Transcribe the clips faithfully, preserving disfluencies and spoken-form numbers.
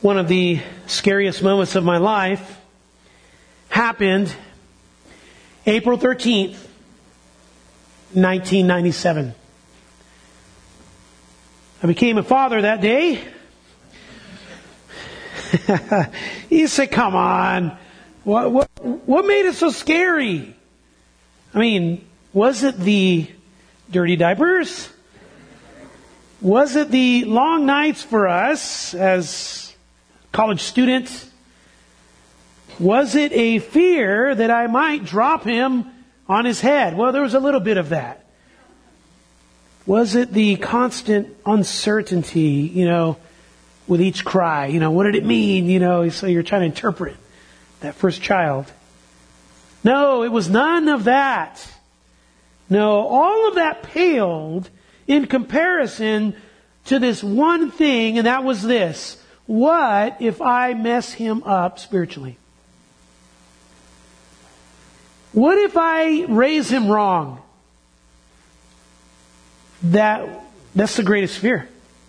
One of the scariest moments of my life happened April thirteenth, nineteen ninety-seven. I became a father that day. You say, come on. What, what, what made it so scary? I mean, was it the dirty diapers? Was it the long nights for us as college students? Was it a fear that I might drop him on his head? Well, there was a little bit of that. Was it the constant uncertainty, you know, with each cry? You know, what did it mean? You know, so you're trying to interpret that first child. No, it was none of that. No, all of that paled in comparison to this one thing, and that was this. What if I mess him up spiritually? What if I raise him wrong? That, that's the greatest fear.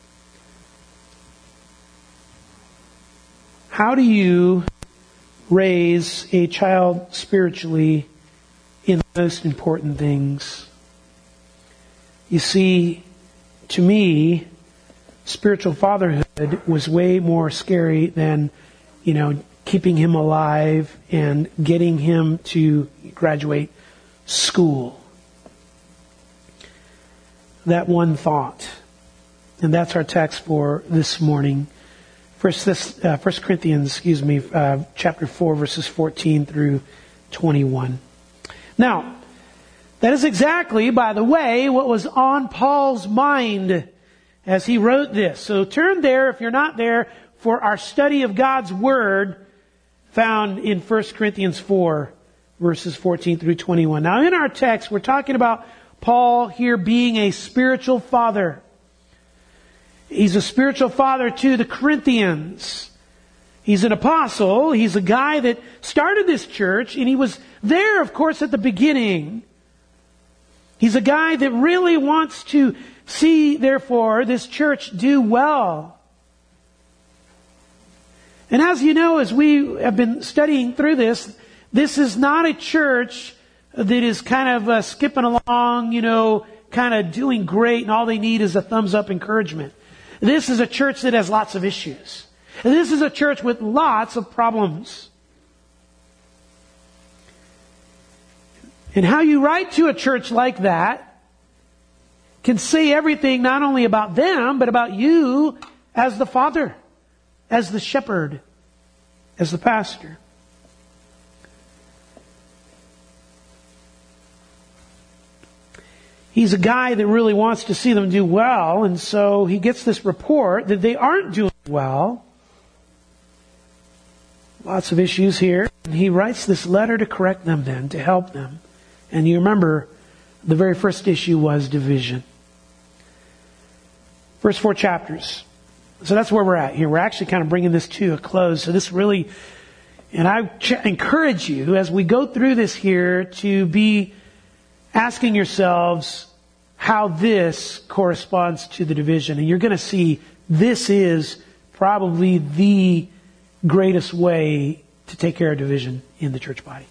How do you raise a child spiritually in the most important things? You see, to me, spiritual fatherhood was way more scary than, you know, keeping him alive and getting him to graduate school. That one thought. And that's our text for this morning. First, this, uh, First Corinthians, excuse me, uh, chapter four, verses fourteen through twenty-one. Now, that is exactly, by the way, what was on Paul's mind as he wrote this. So turn there, if you're not there, for our study of God's Word found in First Corinthians four, verses fourteen through twenty-one. Now, in our text, we're talking about Paul here being a spiritual father. He's a spiritual father to the Corinthians. He's an apostle. He's a guy that started this church, and he was there, of course, at the beginning. He's a guy that really wants to see, therefore, this church do well. And as you know, as we have been studying through this, this is not a church that is kind of uh, skipping along, you know, kind of doing great, and all they need is a thumbs up encouragement. This is a church that has lots of issues. And this is a church with lots of problems. And how you write to a church like that can say everything not only about them, but about you as the father, as the shepherd, as the pastor. He's a guy that really wants to see them do well, and so he gets this report that they aren't doing well. Lots of issues here. And he writes this letter to correct them then, to help them. And you remember, the very first issue was division. First four chapters. So that's where we're at here. We're actually kind of bringing this to a close. So this really, and I ch- encourage you as we go through this here to be asking yourselves how this corresponds to the division. And you're going to see this is probably the greatest way to take care of division in the church body.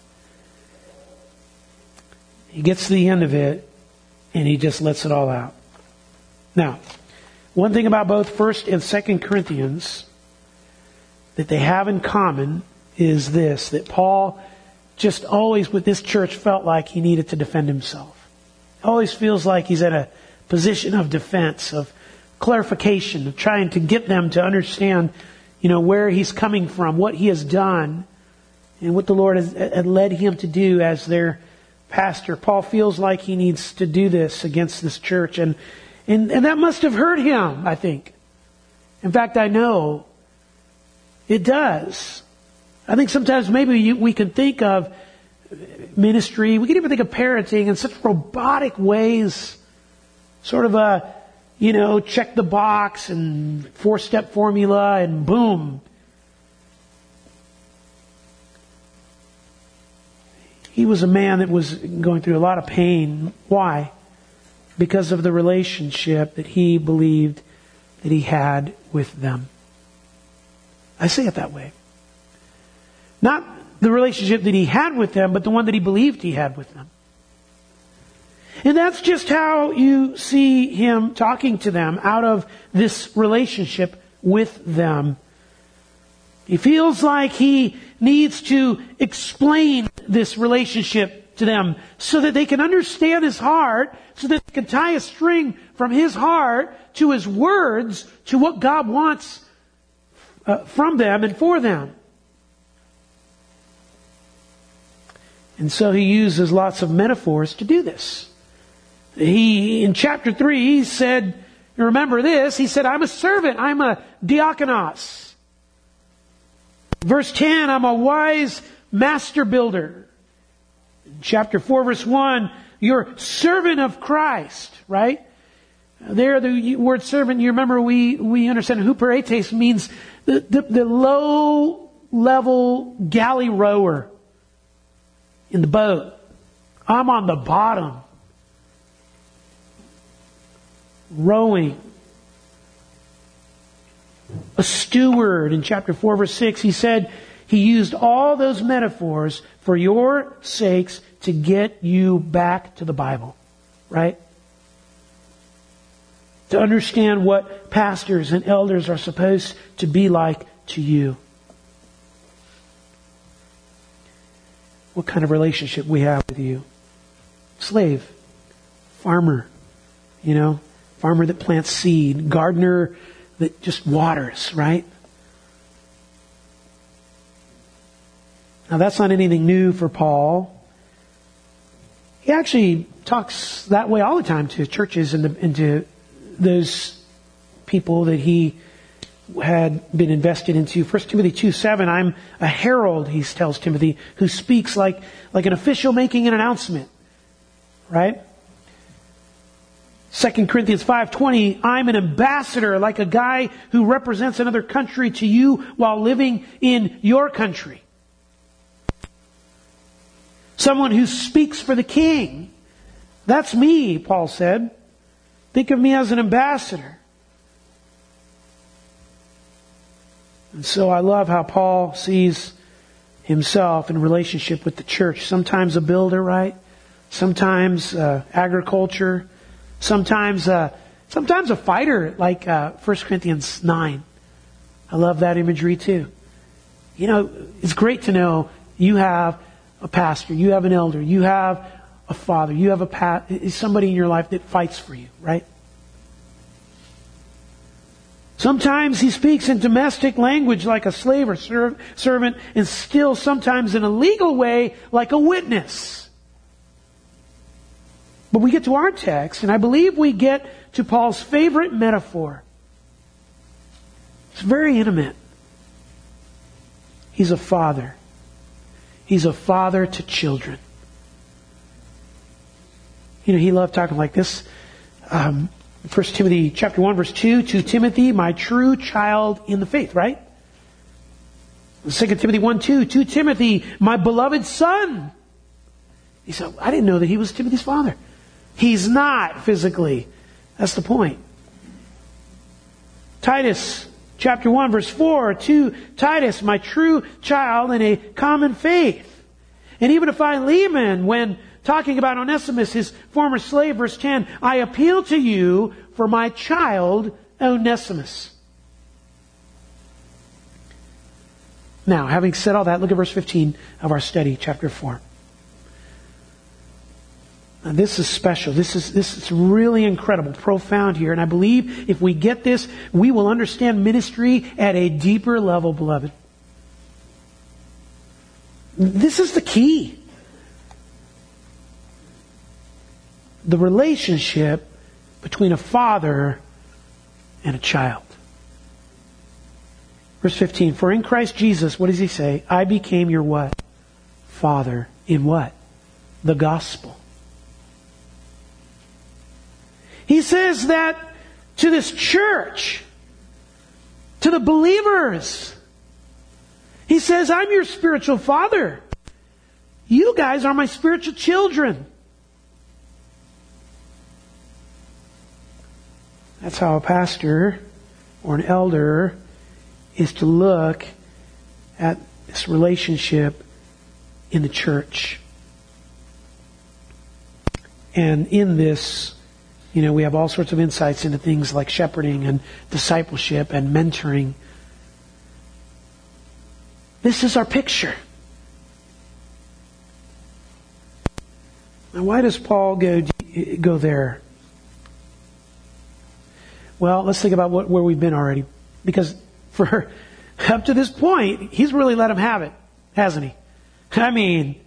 He gets to the end of it and he just lets it all out. Now, one thing about both First and Second Corinthians that they have in common is this, that Paul just always with this church felt like he needed to defend himself. Always feels like he's at a position of defense, of clarification, of trying to get them to understand, you know, where he's coming from, what he has done, and what the Lord has, has led him to do as their pastor. Paul feels like he needs to do this against this church, and and, and that must have hurt him, I think. In fact, I know it does. I think sometimes maybe you, we can think of ministry, we can even think of parenting in such robotic ways. Sort of a, you know, check the box and four-step formula and boom. He was a man that was going through a lot of pain. Why? Because of the relationship that he believed that he had with them. I say it that way. Not the relationship that he had with them, but the one that he believed he had with them. And that's just how you see him talking to them out of this relationship with them. He feels like he needs to explain this relationship to them so that they can understand his heart, so that they can tie a string from his heart to his words to what God wants uh, from them and for them. And so he uses lots of metaphors to do this. He, in chapter three, he said, remember this, he said, I'm a servant, I'm a diakonos. Verse ten, I'm a wise master builder. Chapter four, verse one, you're servant of Christ, right? There, the word servant, you remember we, we understand huperetes means the, the, the low level galley rower in the boat. I'm on the bottom, rowing. A steward in chapter four, verse six, he said he used all those metaphors for your sakes to get you back to the Bible, right? To understand what pastors and elders are supposed to be like to you. What kind of relationship we have with you. Slave, farmer, you know, farmer that plants seed, gardener that just waters, right? Now that's not anything new for Paul. He actually talks that way all the time to churches and, the, and to those people that he had been invested into. First Timothy two seven, I'm a herald, he tells Timothy, who speaks like, like an official making an announcement. Right? Second Corinthians five twenty, I'm an ambassador, like a guy who represents another country to you while living in your country. Someone who speaks for the king. That's me, Paul said. Think of me as an ambassador. And so I love how Paul sees himself in relationship with the church. Sometimes a builder, right? Sometimes uh, agriculture. Sometimes, uh, sometimes a fighter, like uh, First Corinthians nine. I love that imagery too. You know, it's great to know you have a pastor, you have an elder, you have a father, you have a pa- somebody in your life that fights for you, right? Sometimes he speaks in domestic language like a slave or serv- servant, and still sometimes in a legal way like a witness. But we get to our text, and I believe we get to Paul's favorite metaphor. It's very intimate. He's a father. He's a father to children. You know, he loved talking like this. Um, First Timothy chapter one, verse two, to Timothy, my true child in the faith, right? Second Timothy one, two, to Timothy, my beloved son. He said, I didn't know that he was Timothy's father. He's not physically. That's the point. Titus chapter one, verse four, to Titus, my true child in a common faith. And even to Philemon, when talking about Onesimus, his former slave, verse ten, I appeal to you for my child Onesimus. Now, having said all that, look at verse fifteen of our study, chapter four. Now, this is special. This is, this is really incredible, profound here. And I believe if we get this, we will understand ministry at a deeper level, beloved. This is the key. The relationship between a father and a child. Verse fifteen, for in Christ Jesus, what does he say? I became your what? Father. In what? The gospel. He says that to this church, to the believers. He says, I'm your spiritual father. You guys are my spiritual children. That's how a pastor or an elder is to look at this relationship in the church. And in this, you know, we have all sorts of insights into things like shepherding and discipleship and mentoring. This is our picture. Now, why does Paul go go there? Well, let's think about what, where we've been already. Because for up to this point, he's really let him have it, hasn't he? I mean,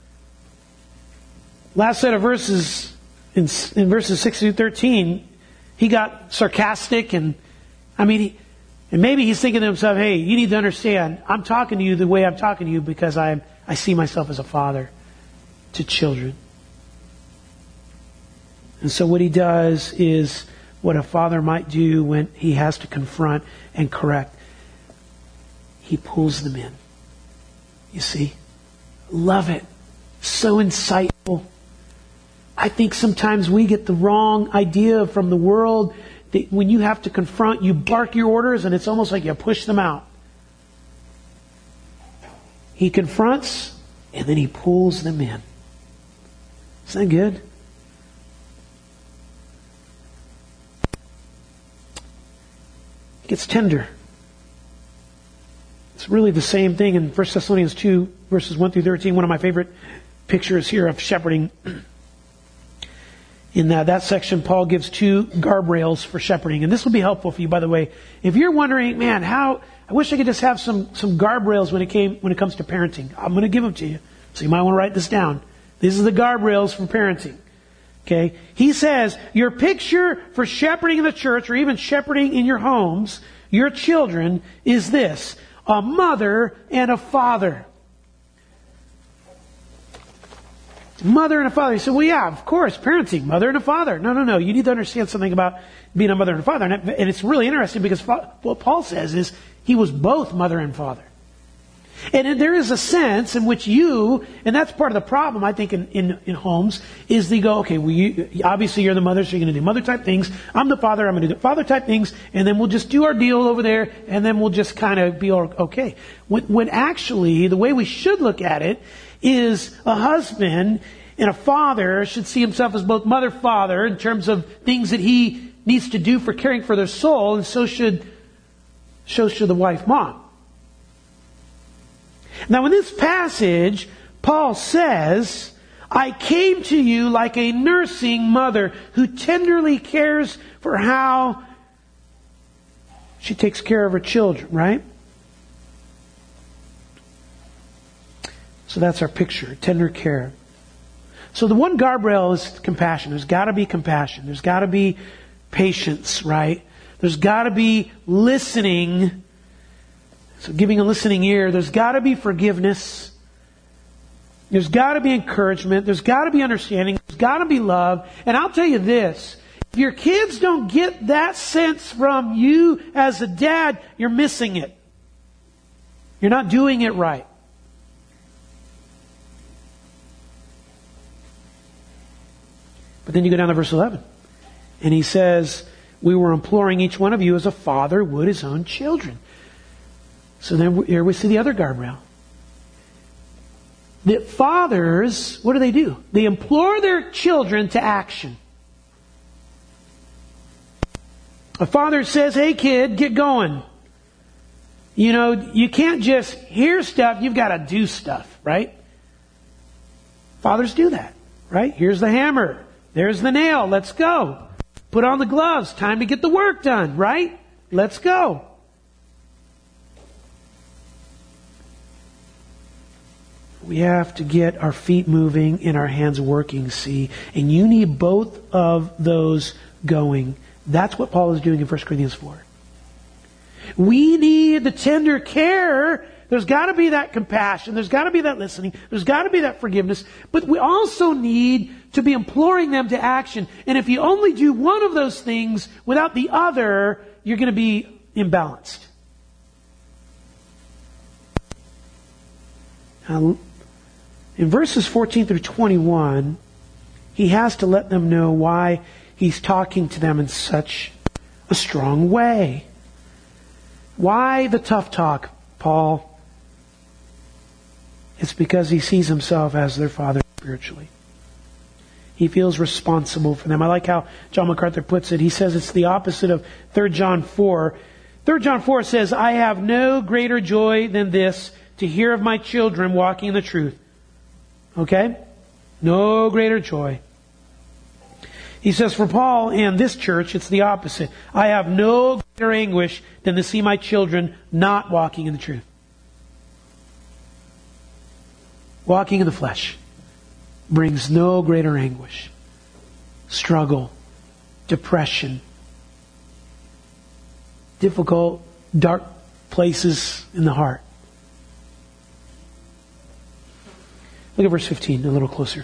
last set of verses, in, in verses six through thirteen, he got sarcastic and, I mean, he, and maybe he's thinking to himself, hey, you need to understand, I'm talking to you the way I'm talking to you because I I see myself as a father to children. And so what he does is what a father might do when he has to confront and correct. He pulls them in. You see? Love it. So insightful. I think sometimes we get the wrong idea from the world that when you have to confront, you bark your orders and it's almost like you push them out. He confronts and then he pulls them in. Isn't that good? Gets tender. It's really the same thing in First Thessalonians two, verses one through thirteen. One of my favorite pictures here of shepherding. In that, that section, Paul gives two guardrails for shepherding. And this will be helpful for you, by the way. If you're wondering, man, how, I wish I could just have some, some guardrails when it came, when it comes to parenting. I'm going to give them to you. So you might want to write this down. These are the guardrails for parenting. Okay? He says, your picture for shepherding in the church or even shepherding in your homes, your children, is this. A mother and a father. Mother and a father. You say, well, yeah, of course, parenting, mother and a father. No, no, no. You need to understand something about being a mother and a father. And it's really interesting because what Paul says is he was both mother and father. And there is a sense in which you, and that's part of the problem, I think, in, in, in homes, is they go, okay, well, you, obviously you're the mother, so you're going to do mother type things. I'm the father, I'm going to do father type things, and then we'll just do our deal over there, and then we'll just kind of be okay. When, when actually, the way we should look at it is a husband and a father should see himself as both mother, father, in terms of things that he needs to do for caring for their soul, and so should, so should the wife, mom. Now in this passage, Paul says, I came to you like a nursing mother who tenderly cares for how she takes care of her children, right? So that's our picture, tender care. So the one guardrail is compassion. There's got to be compassion. There's got to be patience, right? There's got to be listening. So giving a listening ear. There's got to be forgiveness. There's got to be encouragement. There's got to be understanding. There's got to be love. And I'll tell you this. If your kids don't get that sense from you as a dad, you're missing it. You're not doing it right. But then you go down to verse eleven. And he says, we were imploring each one of you as a father would his own children. So then here we see the other guardrail. That fathers, what do they do? They implore their children to action. A father says, hey kid, get going. You know, you can't just hear stuff, you've got to do stuff, right? Fathers do that, right? Here's the hammer. There's the nail. Let's go. Put on the gloves. Time to get the work done, right? Let's go. We have to get our feet moving and our hands working, see? And you need both of those going. That's what Paul is doing in First Corinthians four. We need the tender care. There's got to be that compassion. There's got to be that listening. There's got to be that forgiveness. But we also need to be imploring them to action. And if you only do one of those things without the other, you're going to be imbalanced. Now, in verses fourteen through twenty-one, he has to let them know why he's talking to them in such a strong way. Why the tough talk, Paul? It's because he sees himself as their father spiritually. He feels responsible for them. I like how John MacArthur puts it. He says it's the opposite of Third John four. Third John four says, I have no greater joy than this, to hear of my children walking in the truth. Okay? No greater joy. He says, for Paul and this church, it's the opposite. I have no greater anguish than to see my children not walking in the truth. Walking in the flesh brings no greater anguish, struggle, depression, difficult, dark places in the heart. Look at verse fifteen, a little closer.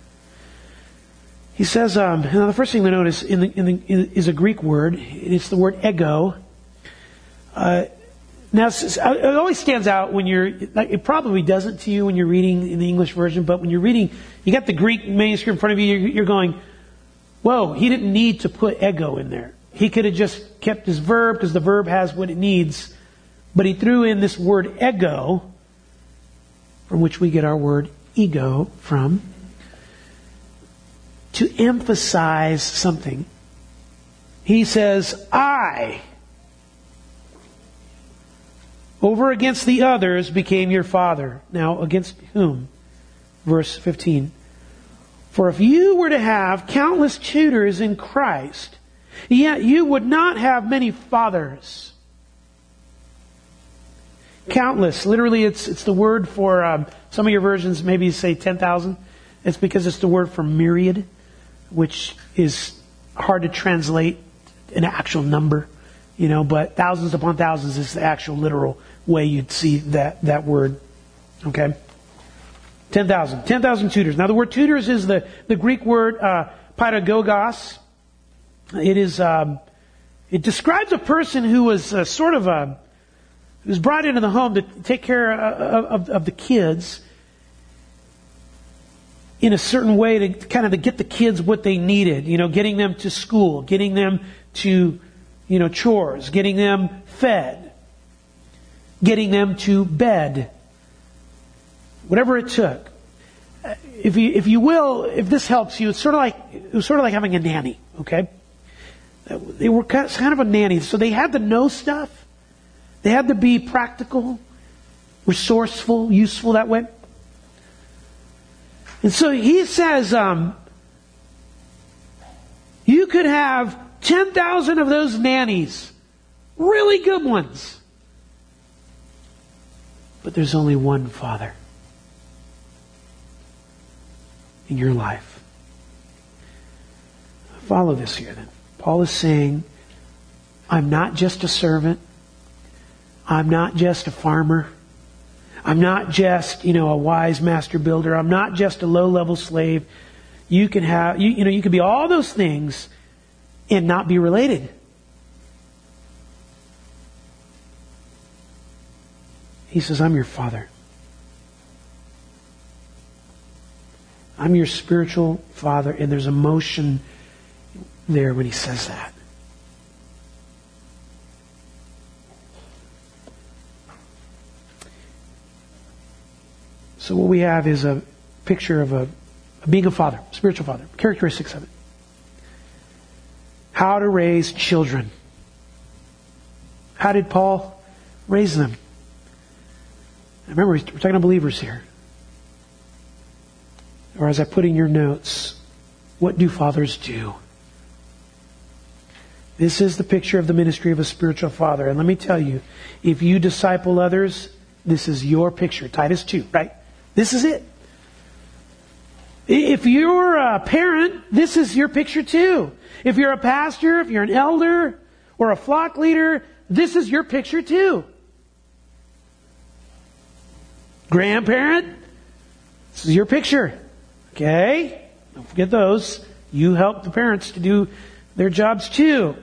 He says, um, now the first thing to notice in the, in the, in, is a Greek word. It's the word ego. Uh, now, it always stands out when you're, it probably doesn't to you when you're reading in the English version, but when you're reading, you got the Greek manuscript in front of you, you're, you're going, whoa, he didn't need to put ego in there. He could have just kept his verb because the verb has what it needs, but he threw in this word ego, from which we get our word ego from, to emphasize something. He says, I, over against the others, became your father. Now, against whom? Verse fifteen. For if you were to have countless tutors in Christ, yet you would not have many fathers. Countless. Literally, it's it's the word for, um, some of your versions maybe say ten thousand. It's because it's the word for myriad, which is hard to translate an actual number, you know, but thousands upon thousands is the actual literal way you'd see that, that word. Okay? ten thousand. ten thousand tutors. Now the word tutors is the, the Greek word, uh, pedagogos. It is, um, it describes a person who was uh, sort of a, who was brought into the home to take care of, of, of the kids in a certain way to kind of to get the kids what they needed, you know, getting them to school, getting them to, you know, chores, getting them fed, getting them to bed, whatever it took. If you, if you will, if this helps you, it's sort of like, it was sort of like having a nanny, okay? They were kind of a nanny, so they had to know stuff. They had to be practical, resourceful, useful that way. And so he says, um, you could have ten thousand of those nannies, really good ones. But there's only one father in your life. Follow this here then. Paul is saying, I'm not just a servant. I'm not just a farmer. I'm not just, you know, a wise master builder. I'm not just a low-level slave. You can have, you, you know, you can be all those things and not be related. He says, I'm your father. I'm your spiritual father. And there's emotion there when he says that. So what we have is a picture of a, a being a father, spiritual father, characteristics of it. How to raise children. How did Paul raise them? Remember, we're talking to believers here. Or as I put in your notes, what do fathers do? This is the picture of the ministry of a spiritual father. And let me tell you, if you disciple others, this is your picture. Titus two, right? This is it. If you're a parent, this is your picture too. If you're a pastor, if you're an elder or a flock leader, this is your picture too. Grandparent, this is your picture. Okay? Don't forget those. You help the parents to do their jobs too.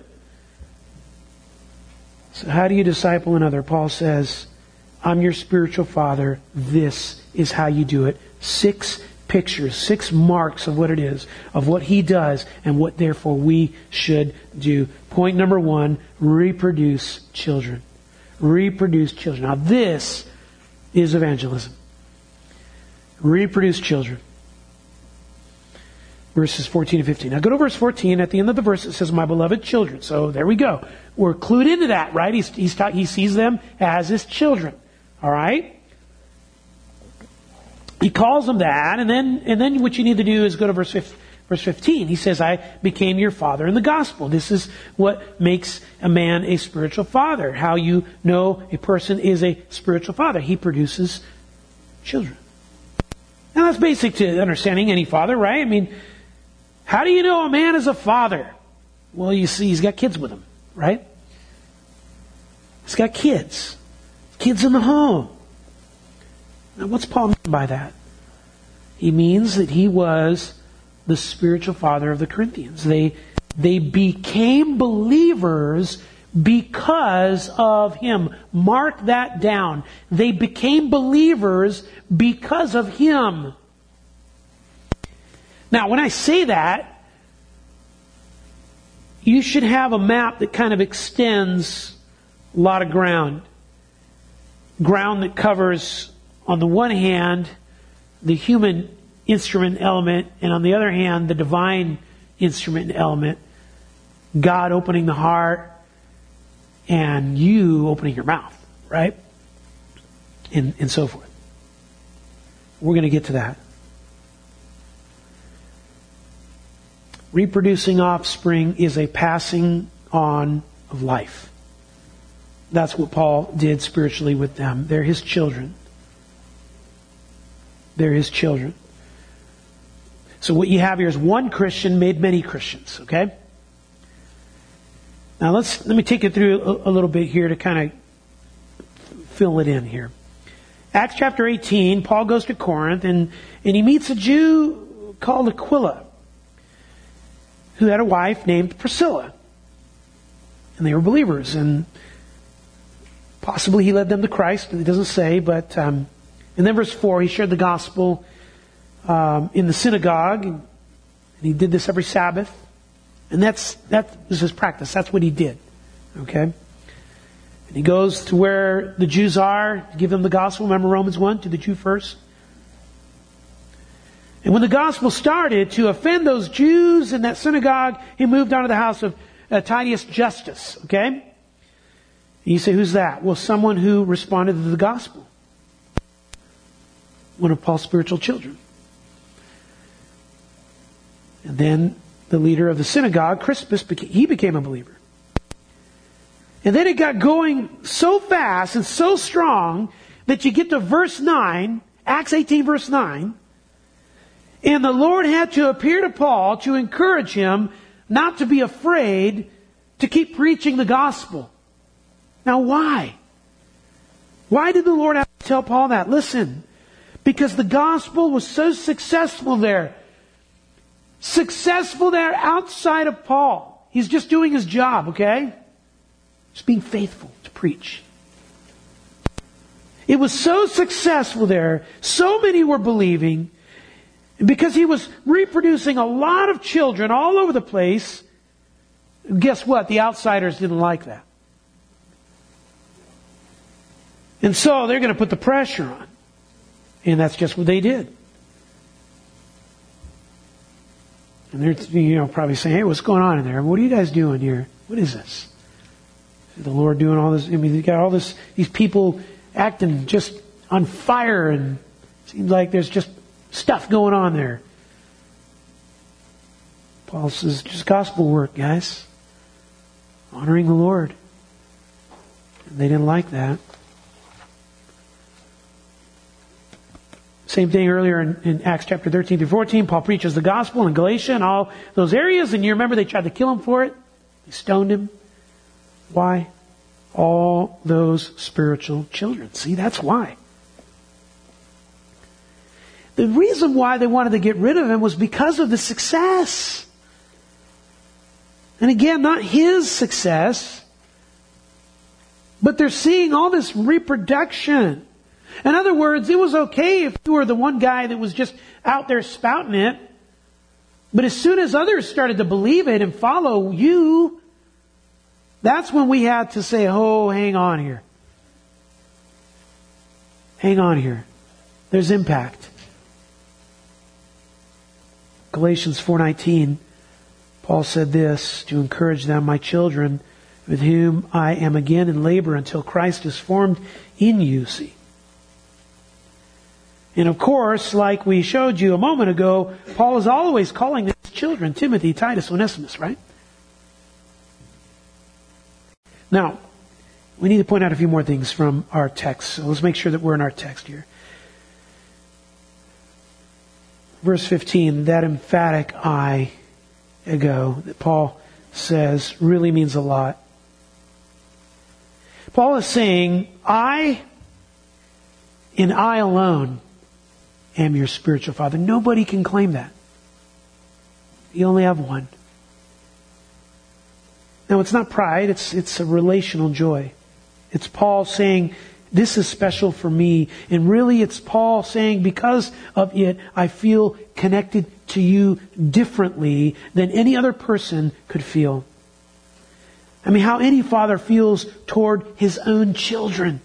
So how do you disciple another? Paul says, I'm your spiritual father. This is how you do it. Six pictures, six marks of what it is, of what he does, and what therefore we should do. Point number one, reproduce children. Reproduce children. Now this is evangelism. Reproduce children. Verses fourteen and fifteen. Now go to verse fourteen. At the end of the verse it says, my beloved children. So there we go. We're clued into that, right? He's, he's ta- he sees them as his children. All right? He calls them that. And then, and then what you need to do is go to verse fifteen. Verse fifteen, he says, I became your father in the gospel. This is what makes a man a spiritual father. How you know a person is a spiritual father. He produces children. Now that's basic to understanding any father, right? I mean, how do you know a man is a father? Well, you see, he's got kids with him, right? He's got kids. Kids in the home. Now what's Paul mean by that? He means that he was the spiritual father of the Corinthians. They, they became believers because of him. Mark that down. They became believers because of him. Now, when I say that, you should have a map that kind of extends a lot of ground. Ground that covers, on the one hand, the human instrument element, and on the other hand, the divine instrument element. God opening the heart, and you opening your mouth, right? And, and so forth. We're going to get to that. Reproducing offspring is a passing on of life. That's what Paul did spiritually with them. They're his children. They're his children. So what you have here is one Christian made many Christians, okay? Now let's, let me take you through a, a little bit here to kind of fill it in here. Acts chapter eighteen, Paul goes to Corinth and, and he meets a Jew called Aquila, who had a wife named Priscilla. And they were believers, and possibly he led them to Christ, it doesn't say, but, um, and then verse four, he shared the gospel Um, in the synagogue, and he did this every Sabbath, and that's that was his practice. That's what he did. Okay, and he goes to where the Jews are to give them the gospel. Remember Romans one, to the Jew first. And when the gospel started to offend those Jews in that synagogue, he moved on to the house of uh, Titius Justus. Okay, and you say, who's that? Well, someone who responded to the gospel, one of Paul's spiritual children. And then the leader of the synagogue, Crispus, he became a believer. And then it got going so fast and so strong that you get to verse nine, Acts eighteen verse nine, and the Lord had to appear to Paul to encourage him not to be afraid to keep preaching the gospel. Now why? Why did the Lord have to tell Paul that? Listen, because the gospel was so successful there. Successful there outside of Paul. He's just doing his job, okay? Just being faithful to preach. It was so successful there. So many were believing. Because he was reproducing a lot of children all over the place. Guess what? The outsiders didn't like that. And so they're going to put the pressure on. And that's just what they did. And they're, you know, probably saying, hey, what's going on in there? What are you guys doing here? What is this? Is the Lord doing all this? I mean, you got all this, these people acting just on fire, and it seems like there's just stuff going on there. Paul says, just gospel work, guys. Honoring the Lord. And they didn't like that. Same thing earlier in, in Acts chapter thirteen through fourteen. Paul preaches the gospel in Galatia and all those areas. And you remember they tried to kill him for it. They stoned him. Why? All those spiritual children. See, that's why. The reason why they wanted to get rid of him was because of the success. And again, not his success, but they're seeing all this reproduction. In other words, it was okay if you were the one guy that was just out there spouting it. But as soon as others started to believe it and follow you, that's when we had to say, oh, hang on here. Hang on here. There's impact. Galatians four nineteen, Paul said this to encourage them, my children, with whom I am again in labor until Christ is formed in you, see. And of course, like we showed you a moment ago, Paul is always calling his children, Timothy, Titus, Onesimus, right? Now, we need to point out a few more things from our text. So let's make sure that we're in our text here. Verse fifteen, that emphatic I ago that Paul says really means a lot. Paul is saying, I and I alone am your spiritual father. Nobody can claim that. You only have one. Now, it's not pride, it's, it's a relational joy. It's Paul saying, this is special for me. And really it's Paul saying, because of it, I feel connected to you differently than any other person could feel. I mean, how any father feels toward his own children.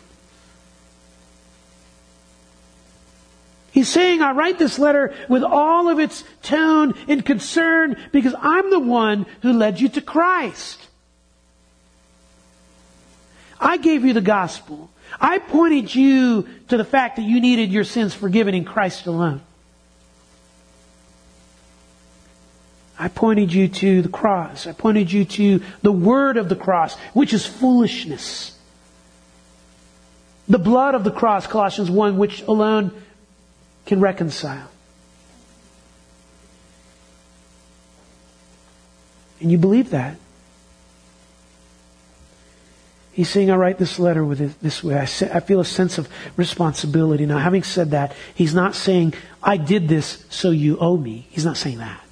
He's saying, I write this letter with all of its tone and concern because I'm the one who led you to Christ. I gave you the gospel. I pointed you to the fact that you needed your sins forgiven in Christ alone. I pointed you to the cross. I pointed you to the word of the cross, which is foolishness. The blood of the cross, Colossians one, which alone can reconcile. And you believe that. He's saying, I write this letter with it this way. I, say, I feel a sense of responsibility. Now, having said that, he's not saying, I did this so you owe me. He's not saying that.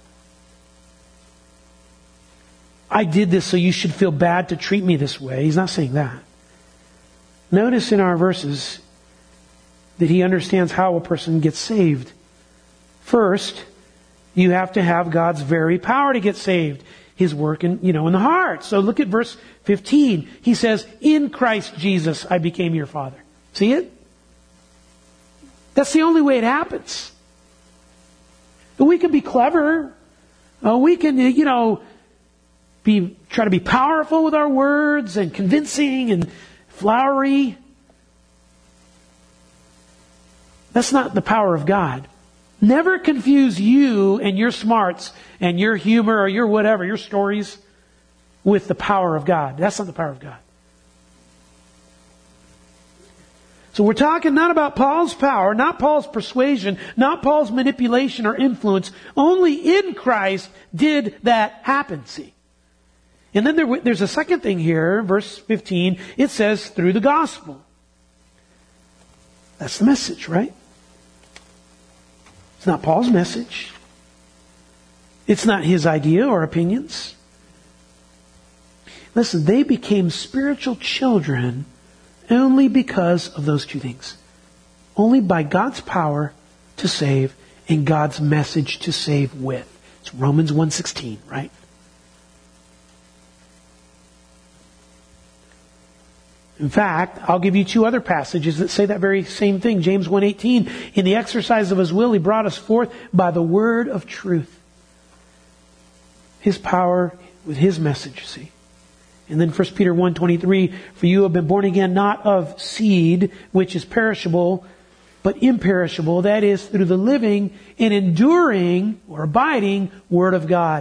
I did this so you should feel bad to treat me this way. He's not saying that. Notice in our verses that he understands how a person gets saved. First, you have to have God's very power to get saved. His work in, you know, in the heart. So look at verse fifteen. He says, in Christ Jesus, I became your father. See it? That's the only way it happens. We can be clever. Uh, we can, you know, be, try to be powerful with our words and convincing and flowery. That's not the power of God. Never confuse you and your smarts and your humor or your whatever, your stories, with the power of God. That's not the power of God. So we're talking not about Paul's power, not Paul's persuasion, not Paul's manipulation or influence. Only in Christ did that happen, see. And then there, there's a second thing here, verse fifteen. It says, through the gospel. That's the message, right? It's not Paul's message. It's not his idea or opinions. Listen, they became spiritual children only because of those two things. Only by God's power to save and God's message to save with. It's Romans one sixteen, right? In fact, I'll give you two other passages that say that very same thing. James one eighteen, in the exercise of His will, He brought us forth by the word of truth. His power with His message, see. And then First Peter one twenty-three, for you have been born again not of seed, which is perishable, but imperishable. That is, through the living and enduring or abiding Word of God.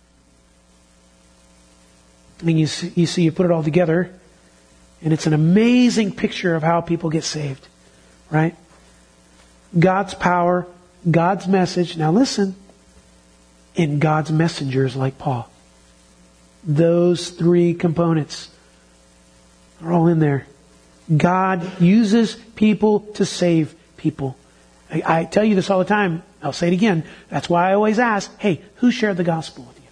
I mean, you see, you see, you put it all together, and it's an amazing picture of how people get saved. Right? God's power, God's message. Now listen. And God's messengers like Paul. Those three components are all in there. God uses people to save people. I, I tell you this all the time. I'll say it again. That's why I always ask, hey, who shared the gospel with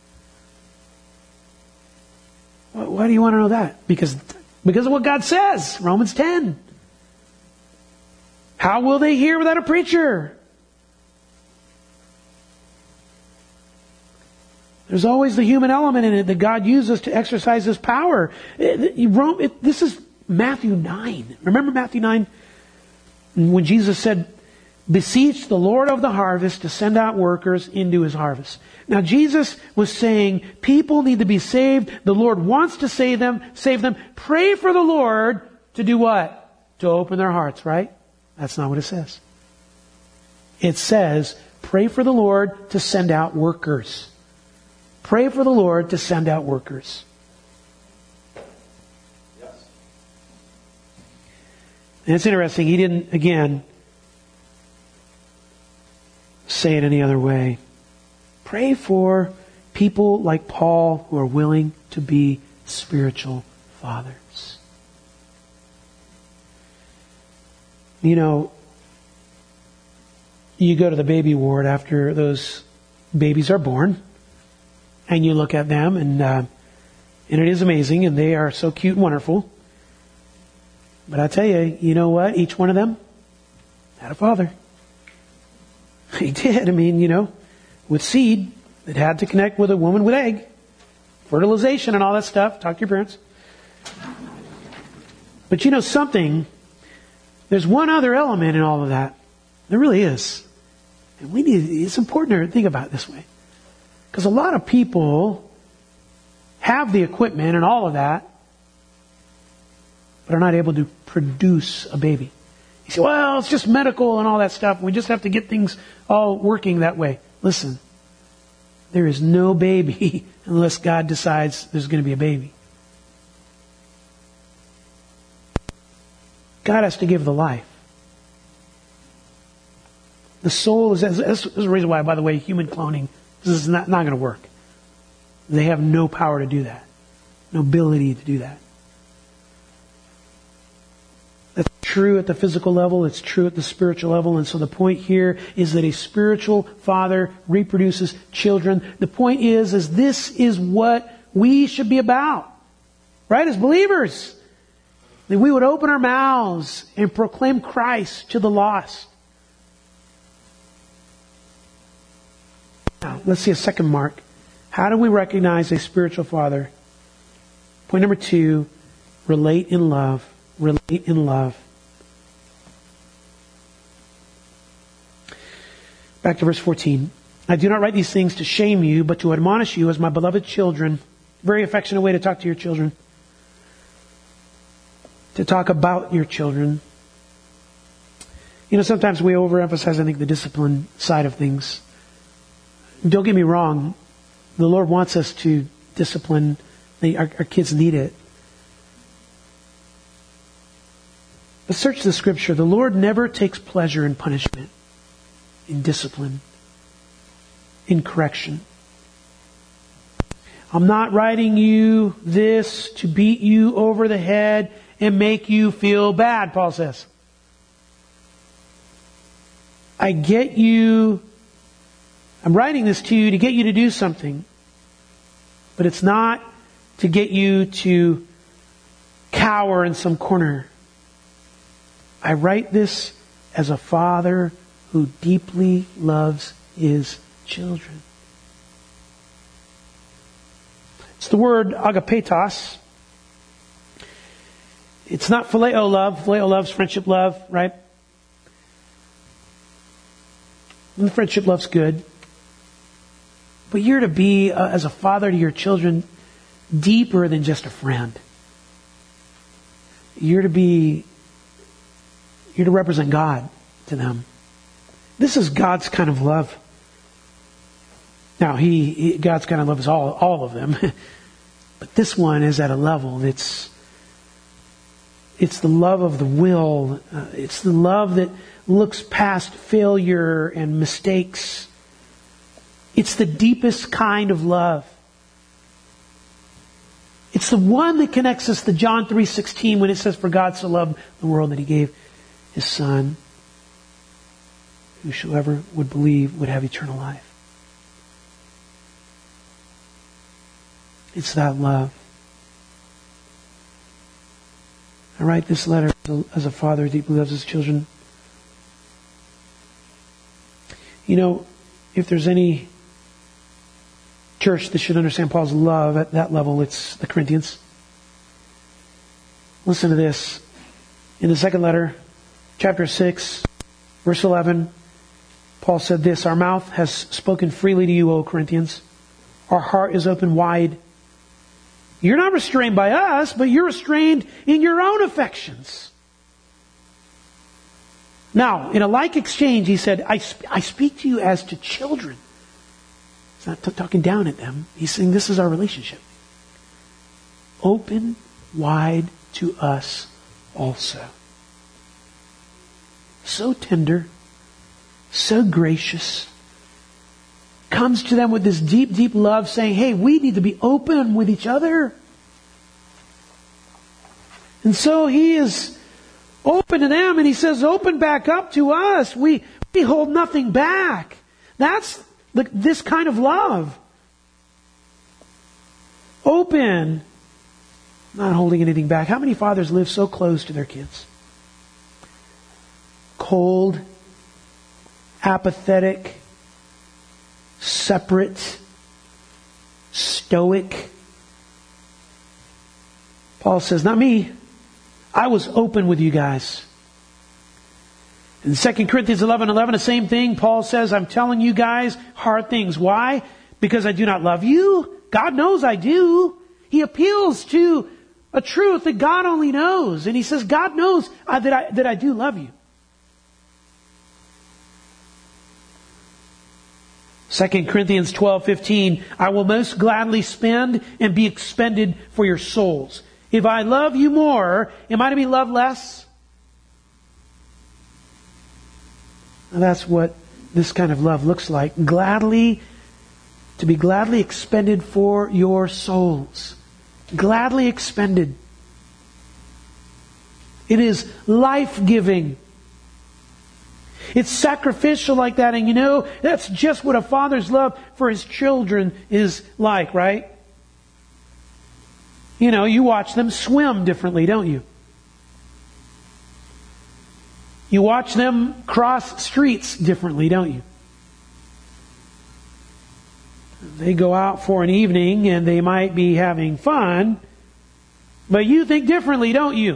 you? Why do you want to know that? Because, because of what God says. Romans ten. How will they hear without a preacher? There's always the human element in it that God uses to exercise His power. It, it, this is Matthew nine. Remember Matthew nine? when Jesus said, beseech the Lord of the harvest to send out workers into His harvest. Now Jesus was saying people need to be saved. The Lord wants to save them, save them. Pray for the Lord to do what? To open their hearts, right? That's not what it says. It says, pray for the Lord to send out workers. Pray for the Lord to send out workers. Yes. And it's interesting, he didn't, again, say it any other way. Pray for people like Paul who are willing to be spiritual fathers. You know, you go to the baby ward after those babies are born, and you look at them, and uh, and it is amazing, and they are so cute and wonderful. But I tell you, you know what? Each one of them had a father. He did. I mean, you know, with seed that had to connect with a woman with egg, fertilization and all that stuff. Talk to your parents. But you know something? There's one other element in all of that. There really is. And we need, it's important to think about it this way. Because a lot of people have the equipment and all of that, but are not able to produce a baby. You say, well, it's just medical and all that stuff. We just have to get things all working that way. Listen, there is no baby unless God decides there's going to be a baby. God has to give the life. The soul is, this is the reason why, by the way, human cloning, this is not, not going to work. They have no power to do that. No ability to do that. That's true at the physical level. It's true at the spiritual level. And so the point here is that a spiritual father reproduces children. The point is, is this is what we should be about. Right? As believers. That we would open our mouths and proclaim Christ to the lost. Now, let's see a second mark. How do we recognize a spiritual father? Point number two, relate in love. Relate in love. Back to verse fourteen. I do not write these things to shame you, but to admonish you as my beloved children. Very affectionate way to talk to your children. To talk about your children. You know, sometimes we overemphasize, I think, the discipline side of things. Don't get me wrong. The Lord wants us to discipline. They, our, our kids need it. But search the Scripture. The Lord never takes pleasure in punishment, in discipline, in correction. I'm not writing you this to beat you over the head and make you feel bad, Paul says. I get you, I'm writing this to you to get you to do something. But it's not to get you to cower in some corner. I write this as a father who deeply loves his children. It's the word agapetos. It's not phileo love. Phileo love's friendship love, right? And friendship love's good. But you're to be, uh, as a father to your children, deeper than just a friend. You're to be, you're to represent God to them. This is God's kind of love. Now, he, he God's kind of love is all, all of them. But this one is at a level that's, it's the love of the will. Uh, it's the love that looks past failure and mistakes. It's the deepest kind of love. It's the one that connects us to John three sixteen when it says, for God so loved the world that He gave His Son. Whosoever would believe would have eternal life. It's that love. I write this letter as a father who deeply loves his children. You know, if there's any church that should understand Paul's love at that level, it's the Corinthians. Listen to this. In the second letter, chapter six, verse eleven, Paul said this, "Our mouth has spoken freely to you, O Corinthians. Our heart is open wide. You're not restrained by us, but you're restrained in your own affections." Now, in a like exchange, he said, I, sp- I speak to you as to children. He's not t- talking down at them. He's saying this is our relationship. Open wide to us also. So tender, so gracious. Comes to them with this deep, deep love, saying, hey, we need to be open with each other. And so he is open to them, and he says, open back up to us. We, we hold nothing back. That's the, this kind of love. Open, not holding anything back. How many fathers live so close to their kids? Cold, apathetic, separate, stoic. Paul says, not me. I was open with you guys. In Second Corinthians eleven eleven, the same thing. Paul says, I'm telling you guys hard things. Why? Because I do not love you? God knows I do. He appeals to a truth that God only knows. And he says, God knows uh, that I, that I do love you. Second Corinthians twelve fifteen, I will most gladly spend and be expended for your souls. If I love you more, am I to be loved less? Now that's what this kind of love looks like. Gladly, to be gladly expended for your souls. Gladly expended. It is life-giving. It's sacrificial like that. And you know, that's just what a father's love for his children is like, right? You know, you watch them swim differently, don't you? You watch them cross streets differently, don't you? They go out for an evening and they might be having fun, but you think differently, don't you?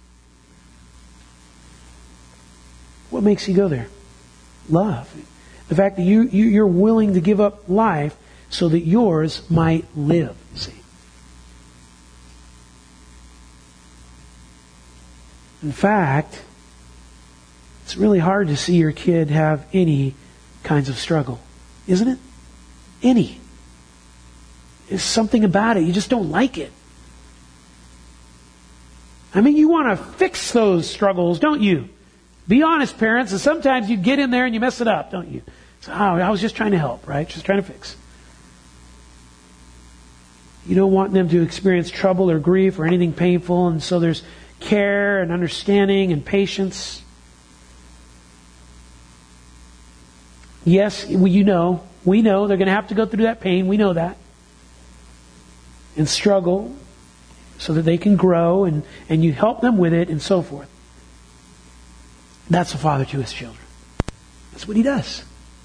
What makes you go there? Love. The fact that you, you, you're willing to give up life so that yours might live, see? In fact, it's really hard to see your kid have any kinds of struggle, isn't it? Any. There's something about it. You just don't like it. I mean, you want to fix those struggles, don't you? Be honest, parents. And sometimes you get in there and you mess it up, don't you? So, oh, I was just trying to help, right? Just trying to fix. You don't want them to experience trouble or grief or anything painful, and so there's care and understanding and patience. Yes, we, you know, we know they're going to have to go through that pain. We know that. And struggle so that they can grow, and, and you help them with it and so forth. That's a father to his children. That's what he does.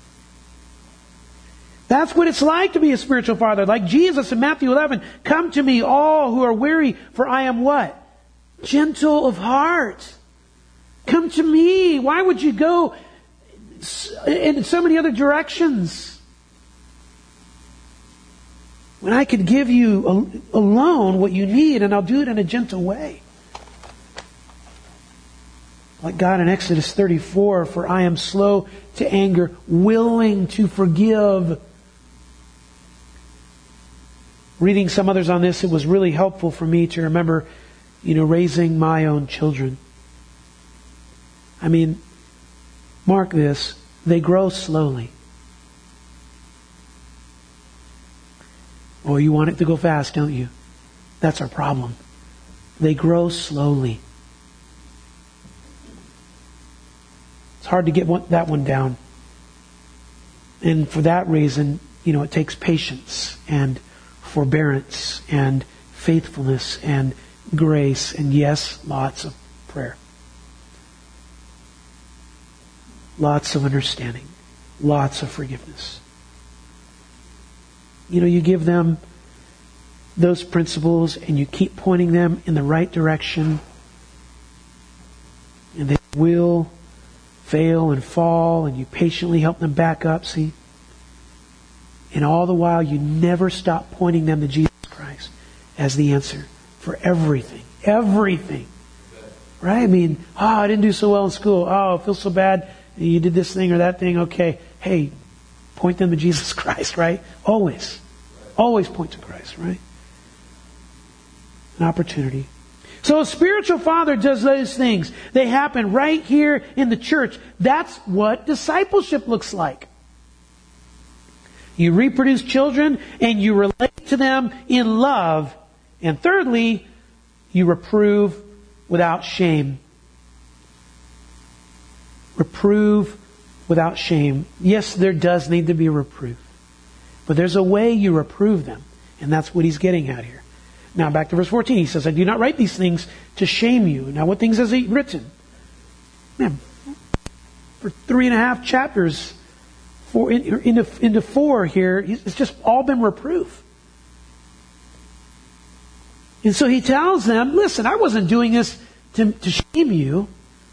That's what it's like to be a spiritual father. Like Jesus in Matthew eleven, come to me all who are weary, for I am what? Gentle of heart. Come to me. Why would you go in so many other directions when I could give you alone what you need, and I'll do it in a gentle way? Like God in Exodus thirty-four, for I am slow to anger, willing to forgive. Reading some others on this, it was really helpful for me to remember, you know, raising my own children. I mean, mark this, they grow slowly. Oh, you want it to go fast, don't you? That's our problem. They grow slowly. It's hard to get one, that one down. And for that reason, you know, it takes patience and forbearance and faithfulness and grace, and yes, lots of prayer. Lots of understanding. Lots of forgiveness. You know, you give them those principles and you keep pointing them in the right direction. And they will fail and fall, and you patiently help them back up, see? And all the while, you never stop pointing them to Jesus Christ as the answer for everything. Everything. Right? I mean, oh, I didn't do so well in school. Oh, I feel so bad. You did this thing or that thing. Okay. Hey, point them to Jesus Christ, right? Always. Always point to Christ, right? An opportunity. So a spiritual father does those things. They happen right here in the church. That's what discipleship looks like. You reproduce children and you relate to them in love. And thirdly, you reprove without shame. Reprove without shame. Yes, there does need to be reproof. But there's a way you reprove them. And that's what he's getting at here. Now back to verse fourteen. He says, I do not write these things to shame you. Now what things has he written? Man, for three and a half chapters, four, into, into four here, it's just all been reproof. And so he tells them, listen, I wasn't doing this to, to shame you.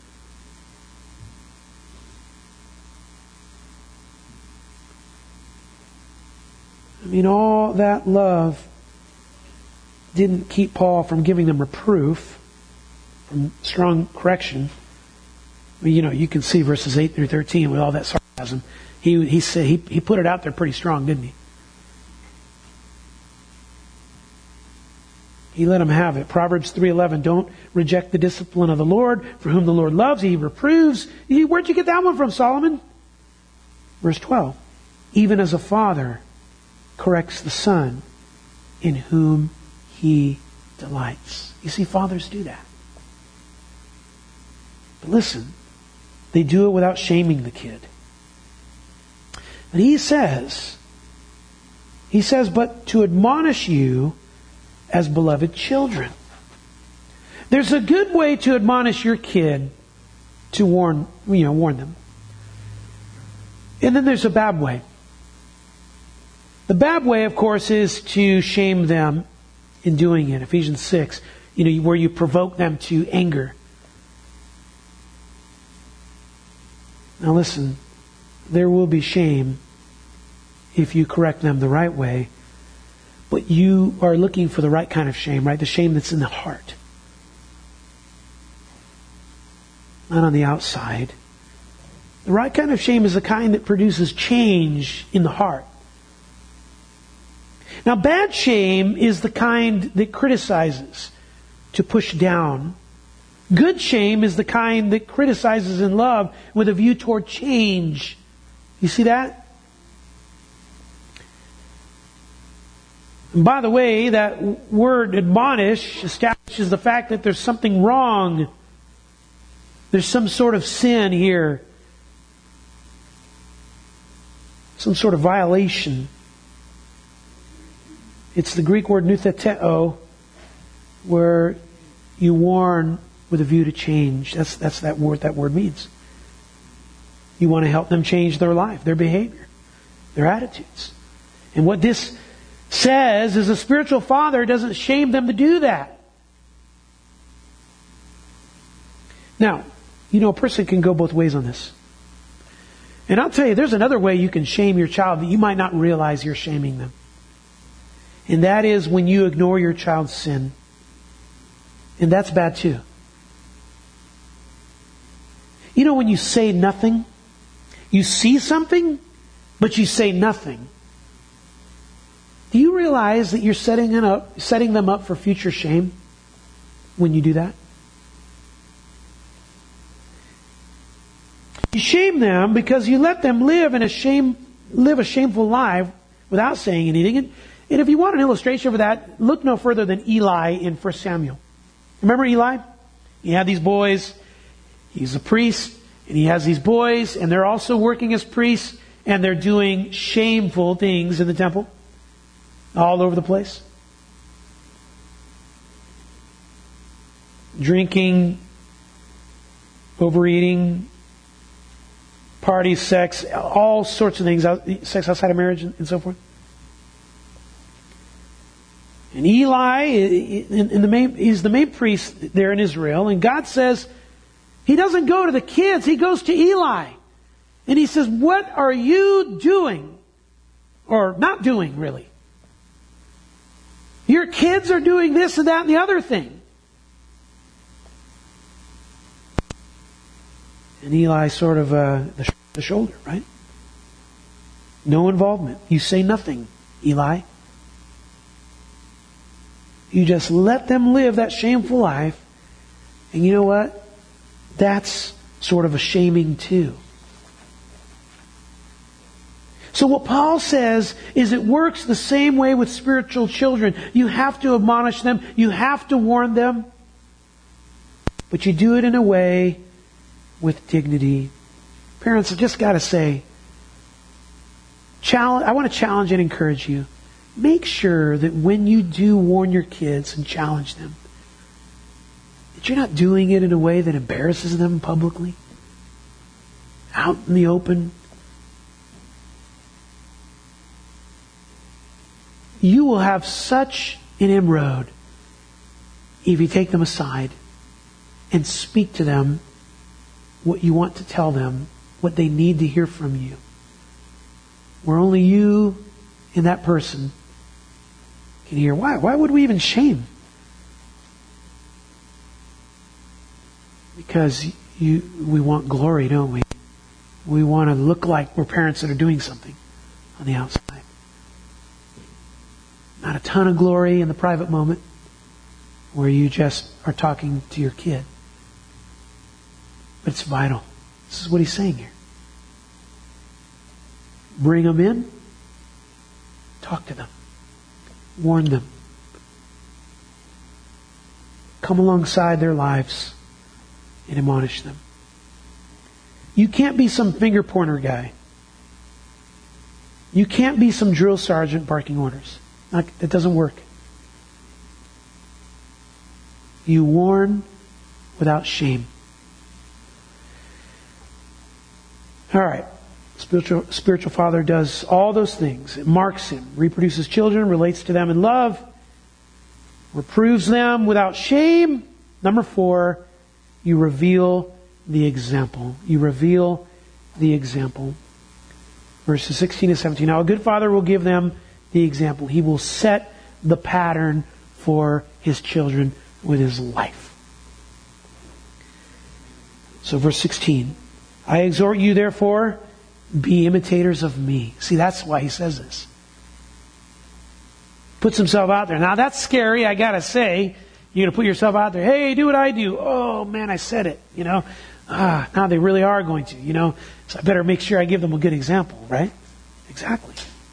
I mean, all that love didn't keep Paul from giving them reproof, from strong correction. I mean, you know, you can see verses eight through thirteen with all that sarcasm. He he said he he put it out there pretty strong, didn't he? He let them have it. Proverbs three eleven, don't reject the discipline of the Lord, for whom the Lord loves, he reproves. Where'd you get that one from, Solomon? Verse twelve, even as a father corrects the son in whom he delights. You see, fathers do that. But listen, they do it without shaming the kid. But he says, he says, but to admonish you as beloved children. There's a good way to admonish your kid to warn, you know, warn them. And then there's a bad way. The bad way, of course, is to shame them in doing it. Ephesians six, you know, where you provoke them to anger. Now listen, there will be shame if you correct them the right way, but you are looking for the right kind of shame, right? The shame that's in the heart. Not on the outside. The right kind of shame is the kind that produces change in the heart. Now, bad shame is the kind that criticizes to push down. Good shame is the kind that criticizes in love with a view toward change. You see that? And by the way, that word admonish establishes the fact that there's something wrong. There's some sort of sin here. Some sort of violation. It's the Greek word nutheteo, where you warn with a view to change. That's that's that word that word means. You want to help them change their life, their behavior, their attitudes. And what this says is a spiritual father doesn't shame them to do that. Now, you know, a person can go both ways on this. And I'll tell you, there's another way you can shame your child that you might not realize you're shaming them. And that is when you ignore your child's sin. And that's bad too. You know, when you say nothing, you see something, but you say nothing. Do you realize that you're setting them up, setting them up for future shame when you do that? You shame them because you let them live in a shame, live a shameful life without saying anything. And, and if you want an illustration for that, look no further than Eli in First Samuel. Remember Eli? He had these boys. He's a priest, and he has these boys, and they're also working as priests, and they're doing shameful things in the temple, all over the place. Drinking, overeating, party, sex, all sorts of things, sex outside of marriage and so forth. And Eli, in the main, he's the main priest there in Israel, and God says, He doesn't go to the kids. He goes to Eli. And he says, what are you doing? Or not doing, really. Your kids are doing this and that and the other thing. And Eli sort of uh, the, the shoulder, right? No involvement. You say nothing, Eli. You just let them live that shameful life. And you know what? That's sort of a shaming too. So what Paul says is it works the same way with spiritual children. You have to admonish them. You have to warn them. But you do it in a way with dignity. Parents, I just got to say, challenge, I want to challenge and encourage you. Make sure that when you do warn your kids and challenge them, that you're not doing it in a way that embarrasses them publicly, out in the open. You will have such an inroad if you take them aside and speak to them what you want to tell them, what they need to hear from you. Where only you and that person can hear. Why? Why would we even shame? Because you, we want glory, don't we? We want to look like we're parents that are doing something on the outside. Not a ton of glory in the private moment where you just are talking to your kid. But it's vital. This is what he's saying here. Bring them in. Talk to them. Warn them. Come alongside their lives and admonish them. You can't be some finger pointer guy. You can't be some drill sergeant barking orders. Not, it doesn't work. You warn without shame. All right. Spiritual, spiritual father does all those things. It marks him, reproduces children, relates to them in love, reproves them without shame. Number four, you reveal the example. You reveal the example. Verses sixteen to seventeen. Now a good father will give them the example. He will set the pattern for his children with his life. So verse sixteen. I exhort you therefore, be imitators of me. See, that's why he says this. Puts himself out there. Now that's scary, I gotta say. You're gonna put yourself out there. Hey, do what I do. Oh man, I said it. You know. Ah, now they really are going to. You know. So I better make sure I give them a good example, right? Exactly.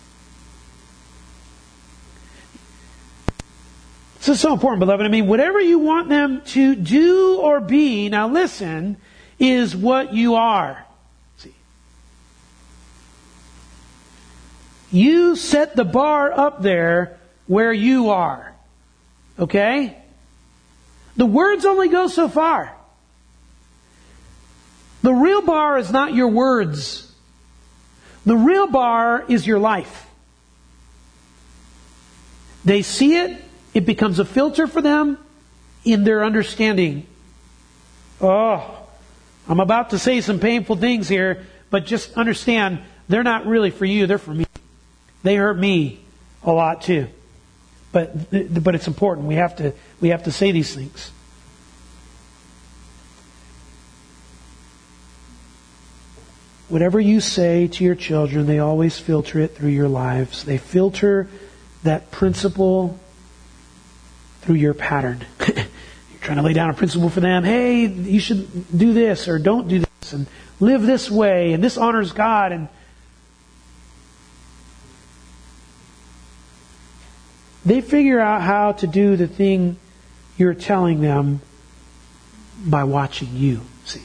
This is so important, beloved. I mean, whatever you want them to do or be, now listen, is what you are. See. You set the bar up there where you are. Okay? The words only go so far. The real bar is not your words. The real bar is your life. They see it. It becomes a filter for them in their understanding. Oh, I'm about to say some painful things here, but just understand, they're not really for you, they're for me. They hurt me a lot too. But but it's important. We have to we have to say these things. Whatever you say to your children, they always filter it through your lives. They filter that principle through your pattern. You're trying to lay down a principle for them. Hey, you should do this or don't do this and live this way and this honors God. And they figure out how to do the thing you're telling them by watching you. See?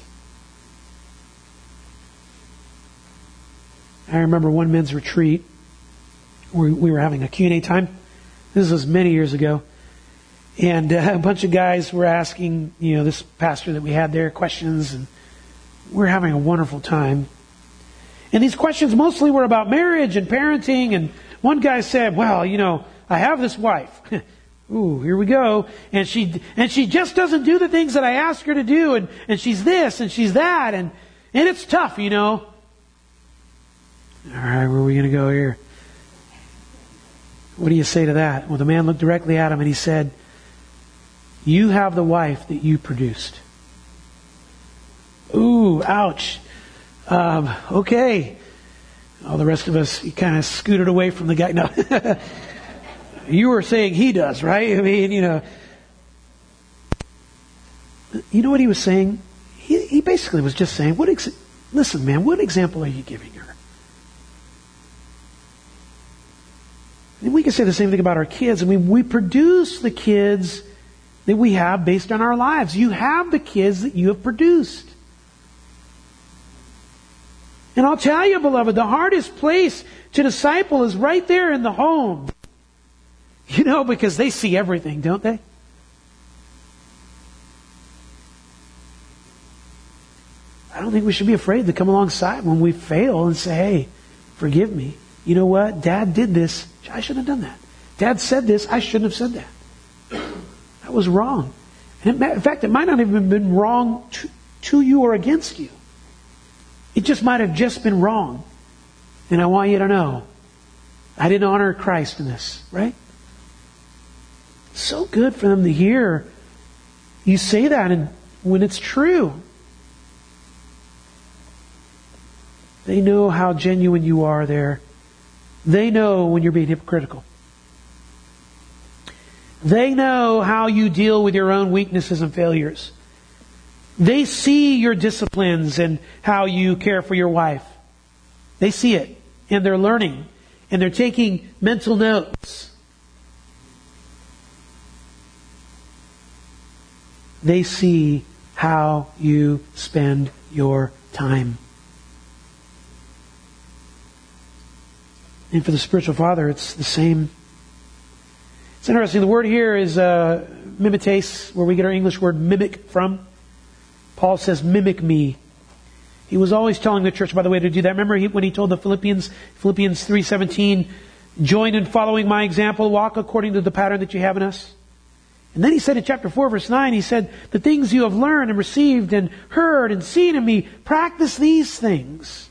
I remember one men's retreat where we were having a Q and A time. This was many years ago. And uh, a bunch of guys were asking, you know, this pastor that we had there questions, and we were having a wonderful time. And these questions mostly were about marriage and parenting. And one guy said, well, you know, I have this wife. Ooh, here we go. And she, and she just doesn't do the things that I ask her to do. And, and she's this and she's that. And, and it's tough, you know. All right, where are we going to go here? What do you say to that? Well, the man looked directly at him and he said, you have the wife that you produced. Ooh, ouch. Um, okay. All the rest of us kind of scooted away from the guy. No. You were saying he does, right? I mean, you know. You know what he was saying? He, he basically was just saying, "What? Ex- listen, man, what example are you giving her?" And we can say the same thing about our kids. I mean, we produce the kids that we have based on our lives. You have the kids that you have produced. And I'll tell you, beloved, the hardest place to disciple is right there in the home. You know, because they see everything, don't they? I don't think we should be afraid to come alongside when we fail and say, hey, forgive me. You know what? Dad did this. I shouldn't have done that. Dad said this. I shouldn't have said that. That was wrong. And it, in fact, it might not even have been wrong to, to you or against you. It just might have just been wrong. And I want you to know, I didn't honor Christ in this, right? So good for them to hear you say that, and when it's true. They know how genuine you are there. They know when you're being hypocritical. They know how you deal with your own weaknesses and failures. They see your disciplines and how you care for your wife. They see it, and they're learning, and they're taking mental notes. They see how you spend your time. And for the spiritual father, it's the same. It's interesting. The word here is uh, mimetes, where we get our English word mimic from. Paul says, mimic me. He was always telling the church, by the way, to do that. Remember he, when he told the Philippians, Philippians three seventeen, join in following my example, walk according to the pattern that you have in us. And then he said in chapter four, verse nine, he said, the things you have learned and received and heard and seen in me, practice these things.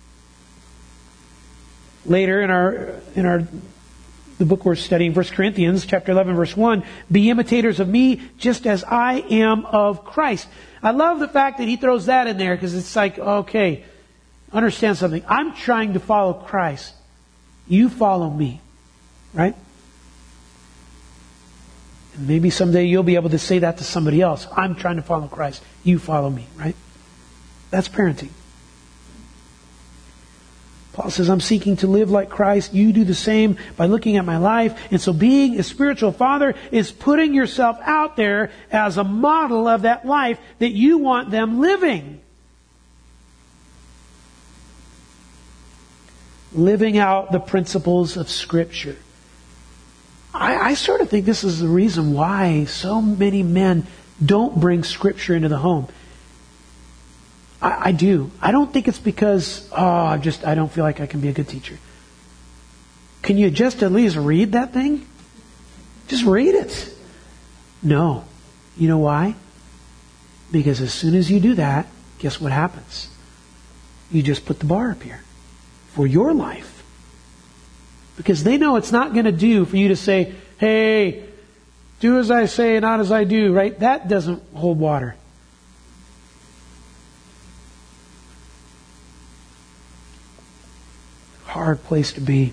Later in our, in our, the book we're studying, First Corinthians, chapter eleven, verse one, be imitators of me just as I am of Christ. I love the fact that he throws that in there because it's like, okay, understand something. I'm trying to follow Christ. You follow me. Right? And maybe someday you'll be able to say that to somebody else. I'm trying to follow Christ. You follow me. Right? That's parenting. Paul says, I'm seeking to live like Christ. You do the same by looking at my life. And so being a spiritual father is putting yourself out there as a model of that life that you want them living. Living out the principles of Scripture. I, I sort of think this is the reason why so many men don't bring Scripture into the home. I, I do. I don't think it's because, oh, I just, I don't feel like I can be a good teacher. Can you just at least read that thing? Just read it. No. You know why? Because as soon as you do that, guess what happens? You just put the bar up here for your life. Because they know it's not going to do for you to say, hey, do as I say, not as I do, right? That doesn't hold water. Hard place to be.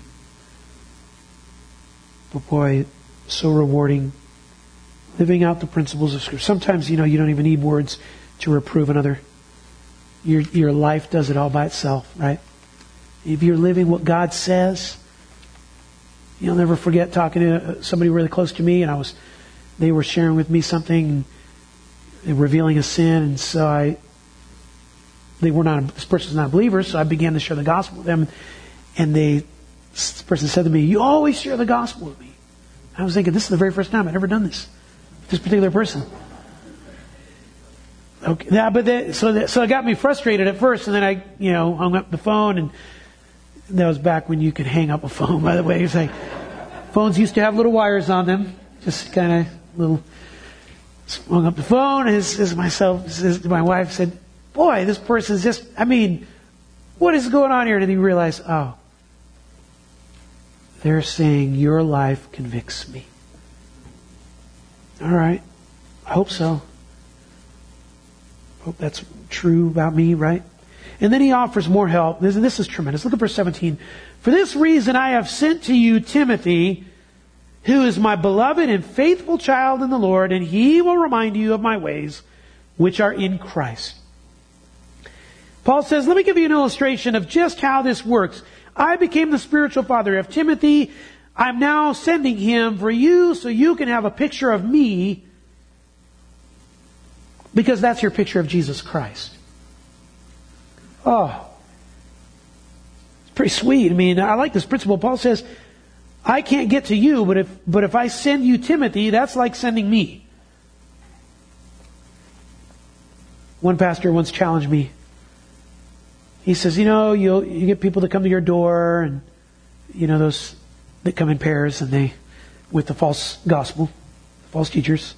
But boy, so rewarding. Living out the principles of Scripture. Sometimes, you know, you don't even need words to reprove another. Your, your life does it all by itself, right? If you're living what God says, you'll never forget talking to somebody really close to me, and I was, they were sharing with me something, and revealing a sin, and so I, they were not, this person's not a believer, so I began to share the gospel with them. And they, this person said to me, you always share the gospel with me. I was thinking, this is the very first time I've ever done this with this particular person. Okay, yeah, but that, so that, so it got me frustrated at first, and then I, you know, hung up the phone, and that was back when you could hang up a phone. By the way, it's like phones used to have little wires on them. just kind of little, swung up the phone, and as, as myself, as my wife said, boy, this person's just, I mean, what is going on here? And then he realized, oh, they're saying your life convicts me. All right. I hope so. Hope that's true about me, right? And then he offers more help. This, this is tremendous. Look at verse seventeen. For this reason I have sent to you Timothy, who is my beloved and faithful child in the Lord, and he will remind you of my ways, which are in Christ. Paul says, let me give you an illustration of just how this works. I became the spiritual father of Timothy. I'm now sending him for you so you can have a picture of me, because that's your picture of Jesus Christ. Oh, it's pretty sweet. I mean, I like this principle. Paul says, I can't get to you, but if, but if I send you Timothy, that's like sending me. One pastor once challenged me. He says, you know, you you get people that come to your door, and you know those that come in pairs, and they with the false gospel, false teachers.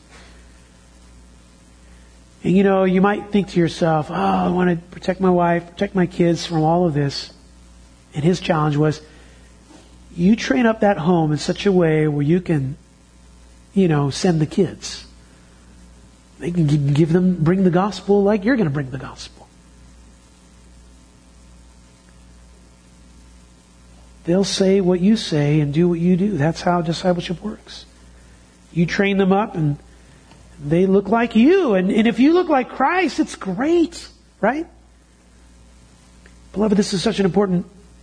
And you know, you might think to yourself, oh, I want to protect my wife, protect my kids from all of this. And his challenge was, you train up that home in such a way where you can, you know, send the kids. They can give them, bring the gospel like you're going to bring the gospel. They'll say what you say and do what you do. That's how discipleship works. You train them up and they look like you. And, and if you look like Christ, it's great, right? Beloved, this is such an important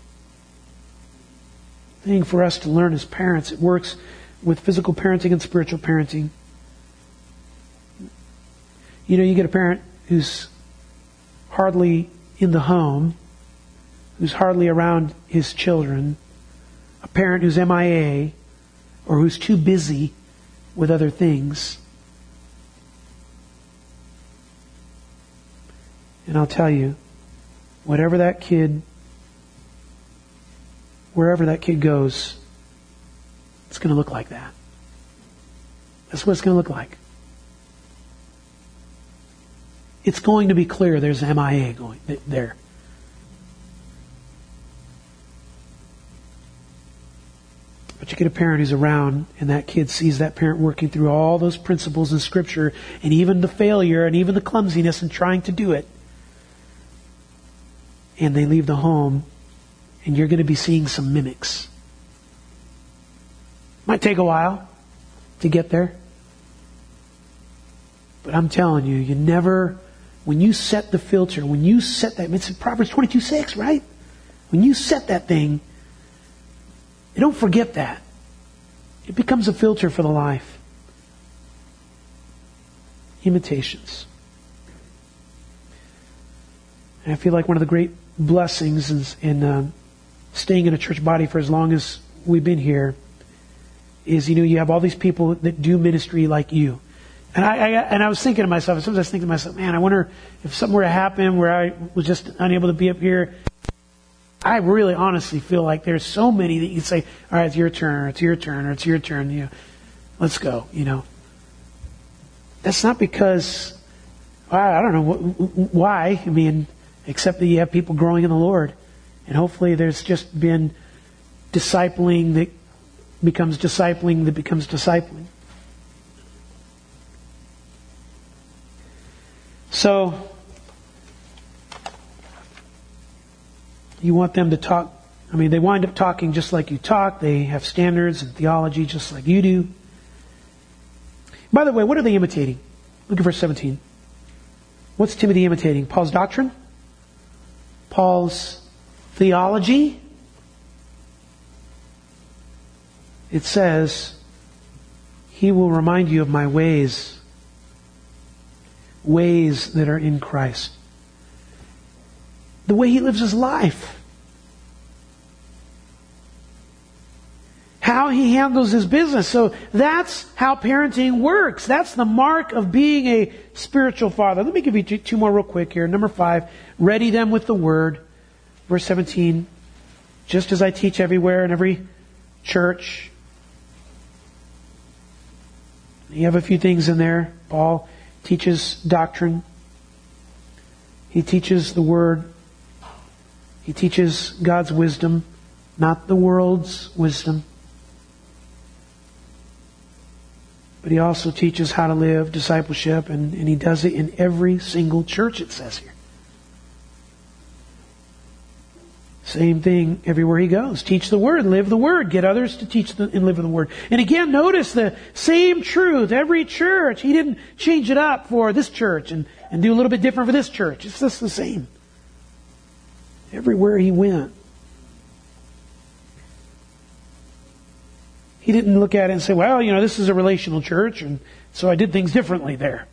thing for us to learn as parents. It works with physical parenting and spiritual parenting. You know, you get a parent who's hardly in the home, who's hardly around his children, a parent who's M I A, or who's too busy with other things. And I'll tell you, whatever that kid, wherever that kid goes, it's going to look like that. That's what it's going to look like. It's going to be clear there's M I A going there. But you get a parent who's around, and that kid sees that parent working through all those principles in Scripture, and even the failure, and even the clumsiness in trying to do it. And they leave the home, and you're going to be seeing some mimics. Might take a while to get there. But I'm telling you, you never, when you set the filter, when you set that, it's in Proverbs twenty-two six, right? When you set that thing, you don't forget that. It becomes a filter for the life. Imitations. And I feel like one of the great blessings is in uh, staying in a church body for as long as we've been here is, you know, you have all these people that do ministry like you. And I, I and I was thinking to myself, sometimes I was thinking to myself, man, I wonder if something were to happen where I was just unable to be up here. I really honestly feel like there's so many that you say, all right, it's your turn, or it's your turn, or it's your turn, you know, let's go, you know. That's not because, I don't know why, I mean, except that you have people growing in the Lord. And hopefully there's just been discipling that becomes discipling that becomes discipling. So, you want them to talk, I mean, they wind up talking just like you talk. They have standards and theology just like you do. By the way, what are they imitating? Look at verse seventeen. What's Timothy imitating? Paul's doctrine? Paul's theology? It says, he will remind you of my ways. Ways that are in Christ. The way he lives his life. How he handles his business. So that's how parenting works. That's the mark of being a spiritual father. Let me give you two, two more real quick here. Number five, ready them with the word. Verse seventeen, just as I teach everywhere in every church, You have a few things in there. Paul teaches doctrine. He teaches the Word. He teaches God's wisdom, not the world's wisdom. But he also teaches how to live discipleship, and, and he does it in every single church, it says here. Same thing everywhere he goes. Teach the Word, live the Word. Get others to teach the, and live the Word. And again, notice the same truth. Every church. He didn't change it up for this church and, and do a little bit different for this church. It's just the same. Everywhere he went. He didn't look at it and say, well, you know, this is a relational church, and so I did things differently there.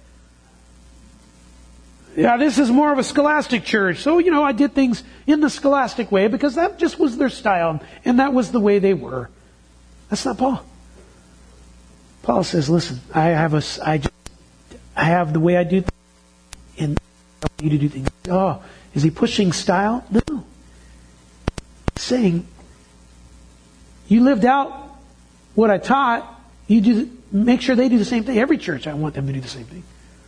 Yeah, this is more of a scholastic church, so, you know, I did things in the scholastic way because that just was their style, and that was the way they were. That's not Paul. Paul says, listen, I have a, I just, I have the way I do things, and I want you to do things. Oh, is he pushing style? No. He's saying, you lived out what I taught, you do, make sure they do the same thing. Every church, I want them to do the same thing.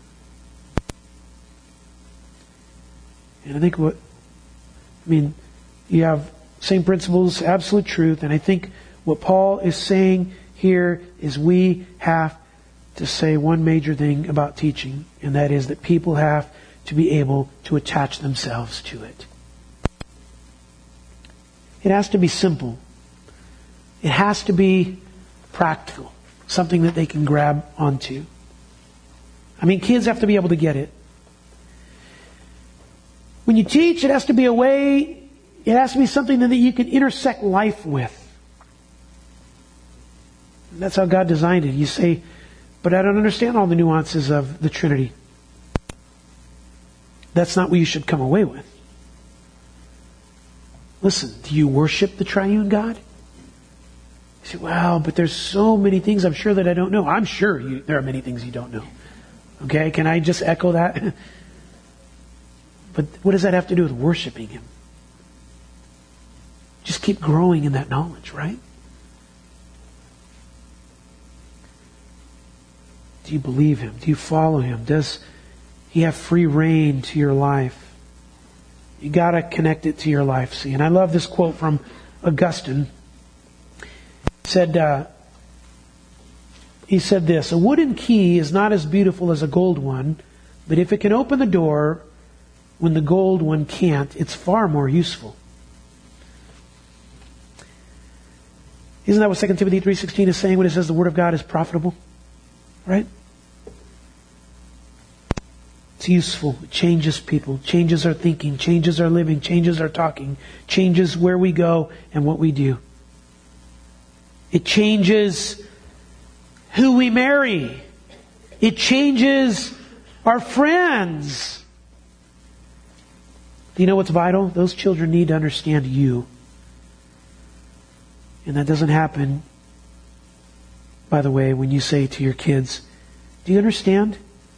And I think what, I mean, you have same principles, absolute truth, and I think what Paul is saying here is we have to say one major thing about teaching, and that is that people have to be able to attach themselves to it. It has to be simple. It has to be practical. Something that they can grab onto. I mean, kids have to be able to get it. When you teach, it has to be a way, it has to be something that you can intersect life with. And that's how God designed it. You say, but I don't understand all the nuances of the Trinity. That's not what you should come away with. Listen, do you worship the triune God? You say, well, but there's so many things I'm sure that I don't know. I'm sure you, there are many things you don't know. Okay, can I just echo that? But what does that have to do with worshiping Him? Just keep growing in that knowledge, right? Do you believe Him? Do you follow Him? Does He have free reign to your life? You got to connect it to your life. See, and I love this quote from Augustine. He said, uh, he said this: a wooden key is not as beautiful as a gold one, but if it can open the door when the gold one can't, it's far more useful. Isn't that what Second Timothy three sixteen is saying when it says the Word of God is profitable? Right? It's useful. It changes people, changes our thinking, changes our living, changes our talking, changes where we go and what we do. It changes who we marry. It changes our friends. Do you know what's vital? Those children need to understand you. And that doesn't happen, by the way, when you say to your kids, do you understand?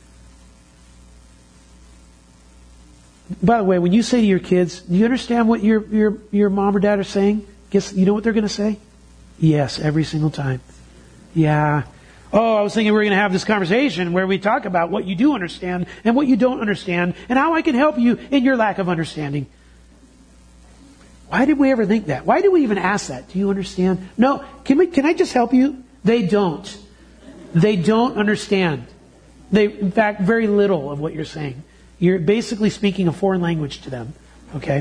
By the way, when you say to your kids, do you understand what your your your mom or dad are saying? Guess you know what they're going to say? Yes, every single time. Yeah. Oh, I was thinking we were going to have this conversation where we talk about what you do understand and what you don't understand and how I can help you in your lack of understanding. Why did we ever think that? Why do we even ask that? Do you understand? No. Can we, can I just help you? They don't. They don't understand. They, in fact, very little of what you're saying. You're basically speaking a foreign language to them. Okay?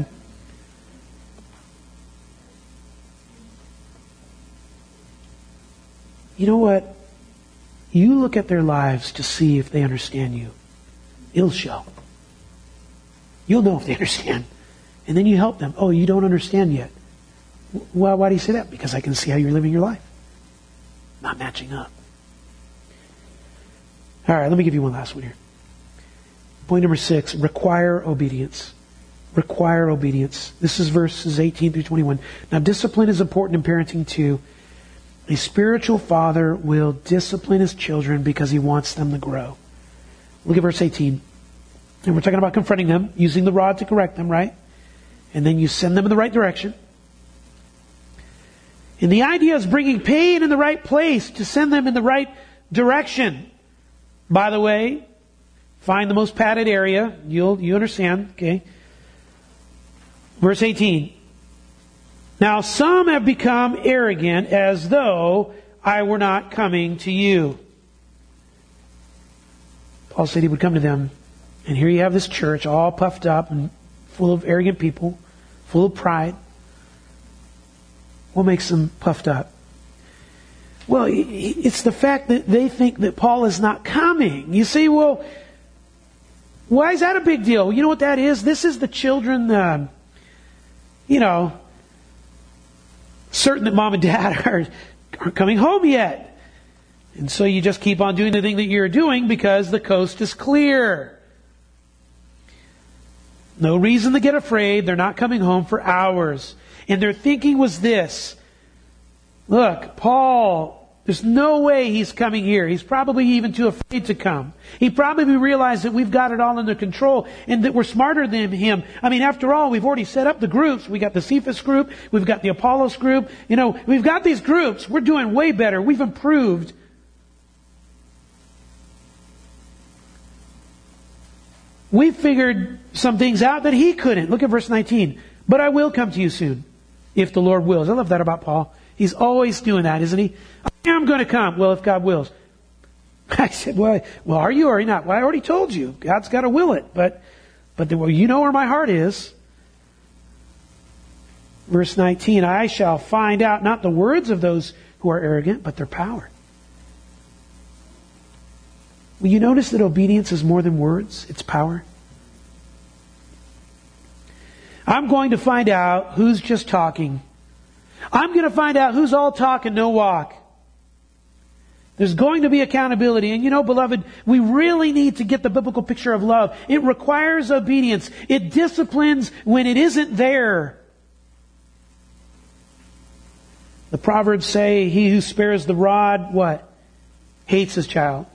You know what? You look at their lives to see if they understand you. It'll show. You'll know if they understand. And then you help them. Oh, you don't understand yet. Well, why do you say that? Because I can see how you're living your life. Not matching up. All right, let me give you one last one here. Point number six, require obedience. Require obedience. This is verses eighteen through twenty-one. Now, discipline is important in parenting too. A spiritual father will discipline his children because he wants them to grow. Look at verse eighteen. And we're talking about confronting them, using the rod to correct them, right? And then you send them in the right direction. And the idea is bringing pain in the right place to send them in the right direction. By the way, find the most padded area. You'll, you understand, okay? Verse eighteen. Now some have become arrogant as though I were not coming to you. Paul said he would come to them. And here you have this church all puffed up and full of arrogant people, full of pride. What makes them puffed up? Well, it's the fact that they think that Paul is not coming. You see, well, why is that a big deal? You know what that is? This is the children, uh, you know, certain that mom and dad are, aren't coming home yet. And so you just keep on doing the thing that you're doing because the coast is clear. No reason to get afraid. They're not coming home for hours. And their thinking was this. Look, Paul, there's no way he's coming here. He's probably even too afraid to come. He probably realized that we've got it all under control and that we're smarter than him. I mean, after all, we've already set up the groups. We got the Cephas group. We've got the Apollos group. You know, we've got these groups. We're doing way better. We've improved. We figured some things out that he couldn't. Look at verse nineteen. But I will come to you soon, if the Lord wills. I love that about Paul. He's always doing that, isn't he? I am going to come. Well, if God wills. I said, well, well, are you or are you not? Well, I already told you. God's got to will it. But, but the, well, you know where my heart is. Verse nineteen, I shall find out not the words of those who are arrogant, but their power. Will you notice that obedience is more than words? It's power. I'm going to find out who's just talking. I'm going to find out who's all talk and no walk. There's going to be accountability. And you know, beloved, we really need to get the biblical picture of love. It requires obedience. It disciplines when it isn't there. The Proverbs say, he who spares the rod, what? Hates his child.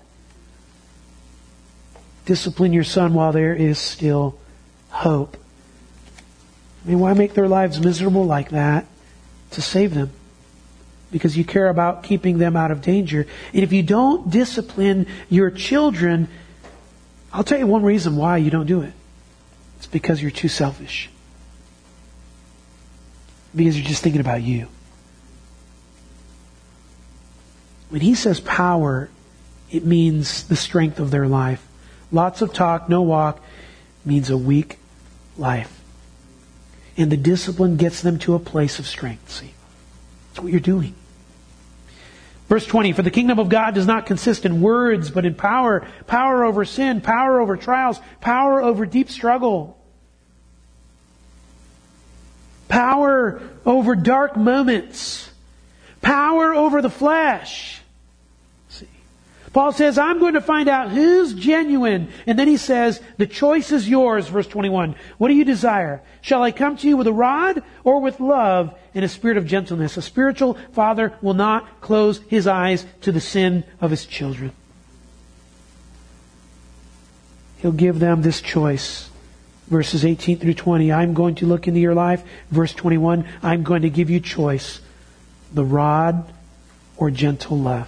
Discipline your son while there is still hope. I mean, why make their lives miserable like that? To save them. Because you care about keeping them out of danger. And if you don't discipline your children, I'll tell you one reason why you don't do it. It's because you're too selfish. Because you're just thinking about you. When he says power, it means the strength of their life. Lots of talk, no walk, means a weak life. And the discipline gets them to a place of strength. See, that's what you're doing. Verse twenty, for the kingdom of God does not consist in words, but in power. Power over sin, power over trials, power over deep struggle. Power over dark moments. Power over the flesh. See, Paul says, I'm going to find out who's genuine. And then he says, the choice is yours, verse twenty-one. What do you desire? Shall I come to you with a rod or with love and a spirit of gentleness? A spiritual father will not close his eyes to the sin of his children. He'll give them this choice. Verses eighteen through twenty, I'm going to look into your life. Verse twenty-one, I'm going to give you choice. The rod or gentle love.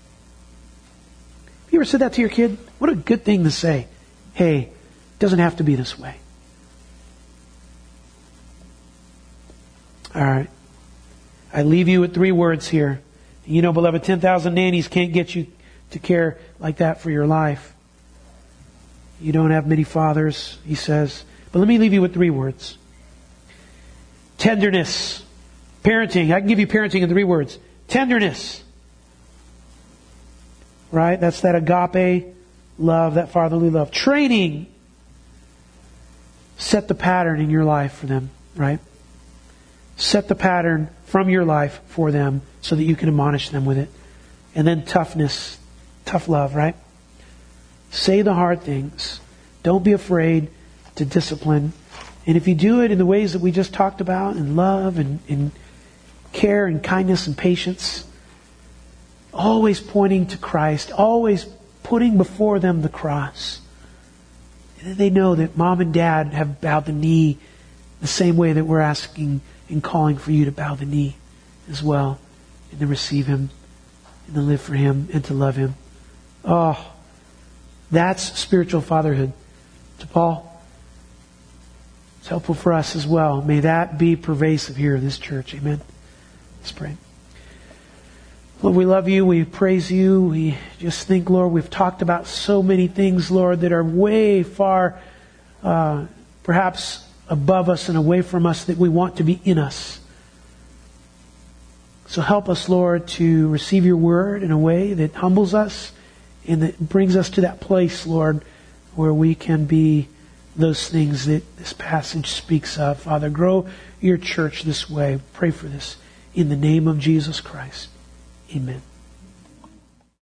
You ever said that to your kid? What a good thing to say. Hey, it doesn't have to be this way. All right. I leave you with three words here. You know, beloved, ten thousand nannies can't get you to care like that for your life. You don't have many fathers, he says. But let me leave you with three words. Tenderness. Parenting. I can give you parenting in three words. Tenderness. Right? That's that agape love, that fatherly love. Training. Set the pattern in your life for them, right? Set the pattern from your life for them so that you can admonish them with it. And then toughness. Tough love, right? Say the hard things. Don't be afraid to discipline. And if you do it in the ways that we just talked about, in love and in care and kindness and patience, always pointing to Christ, always putting before them the cross. And they know that mom and dad have bowed the knee the same way that we're asking and calling for you to bow the knee as well, and to receive Him, and to live for Him, and to love Him. Oh, that's spiritual fatherhood. To Paul, it's helpful for us as well. May that be pervasive here in this church. Amen. Let's pray. Lord, we love you. We praise you. We just think, Lord, we've talked about so many things, Lord, that are way far, uh, perhaps above us and away from us, that we want to be in us. So help us, Lord, to receive your word in a way that humbles us and that brings us to that place, Lord, where we can be those things that this passage speaks of. Father, grow your church this way. Pray for this in the name of Jesus Christ. Amen.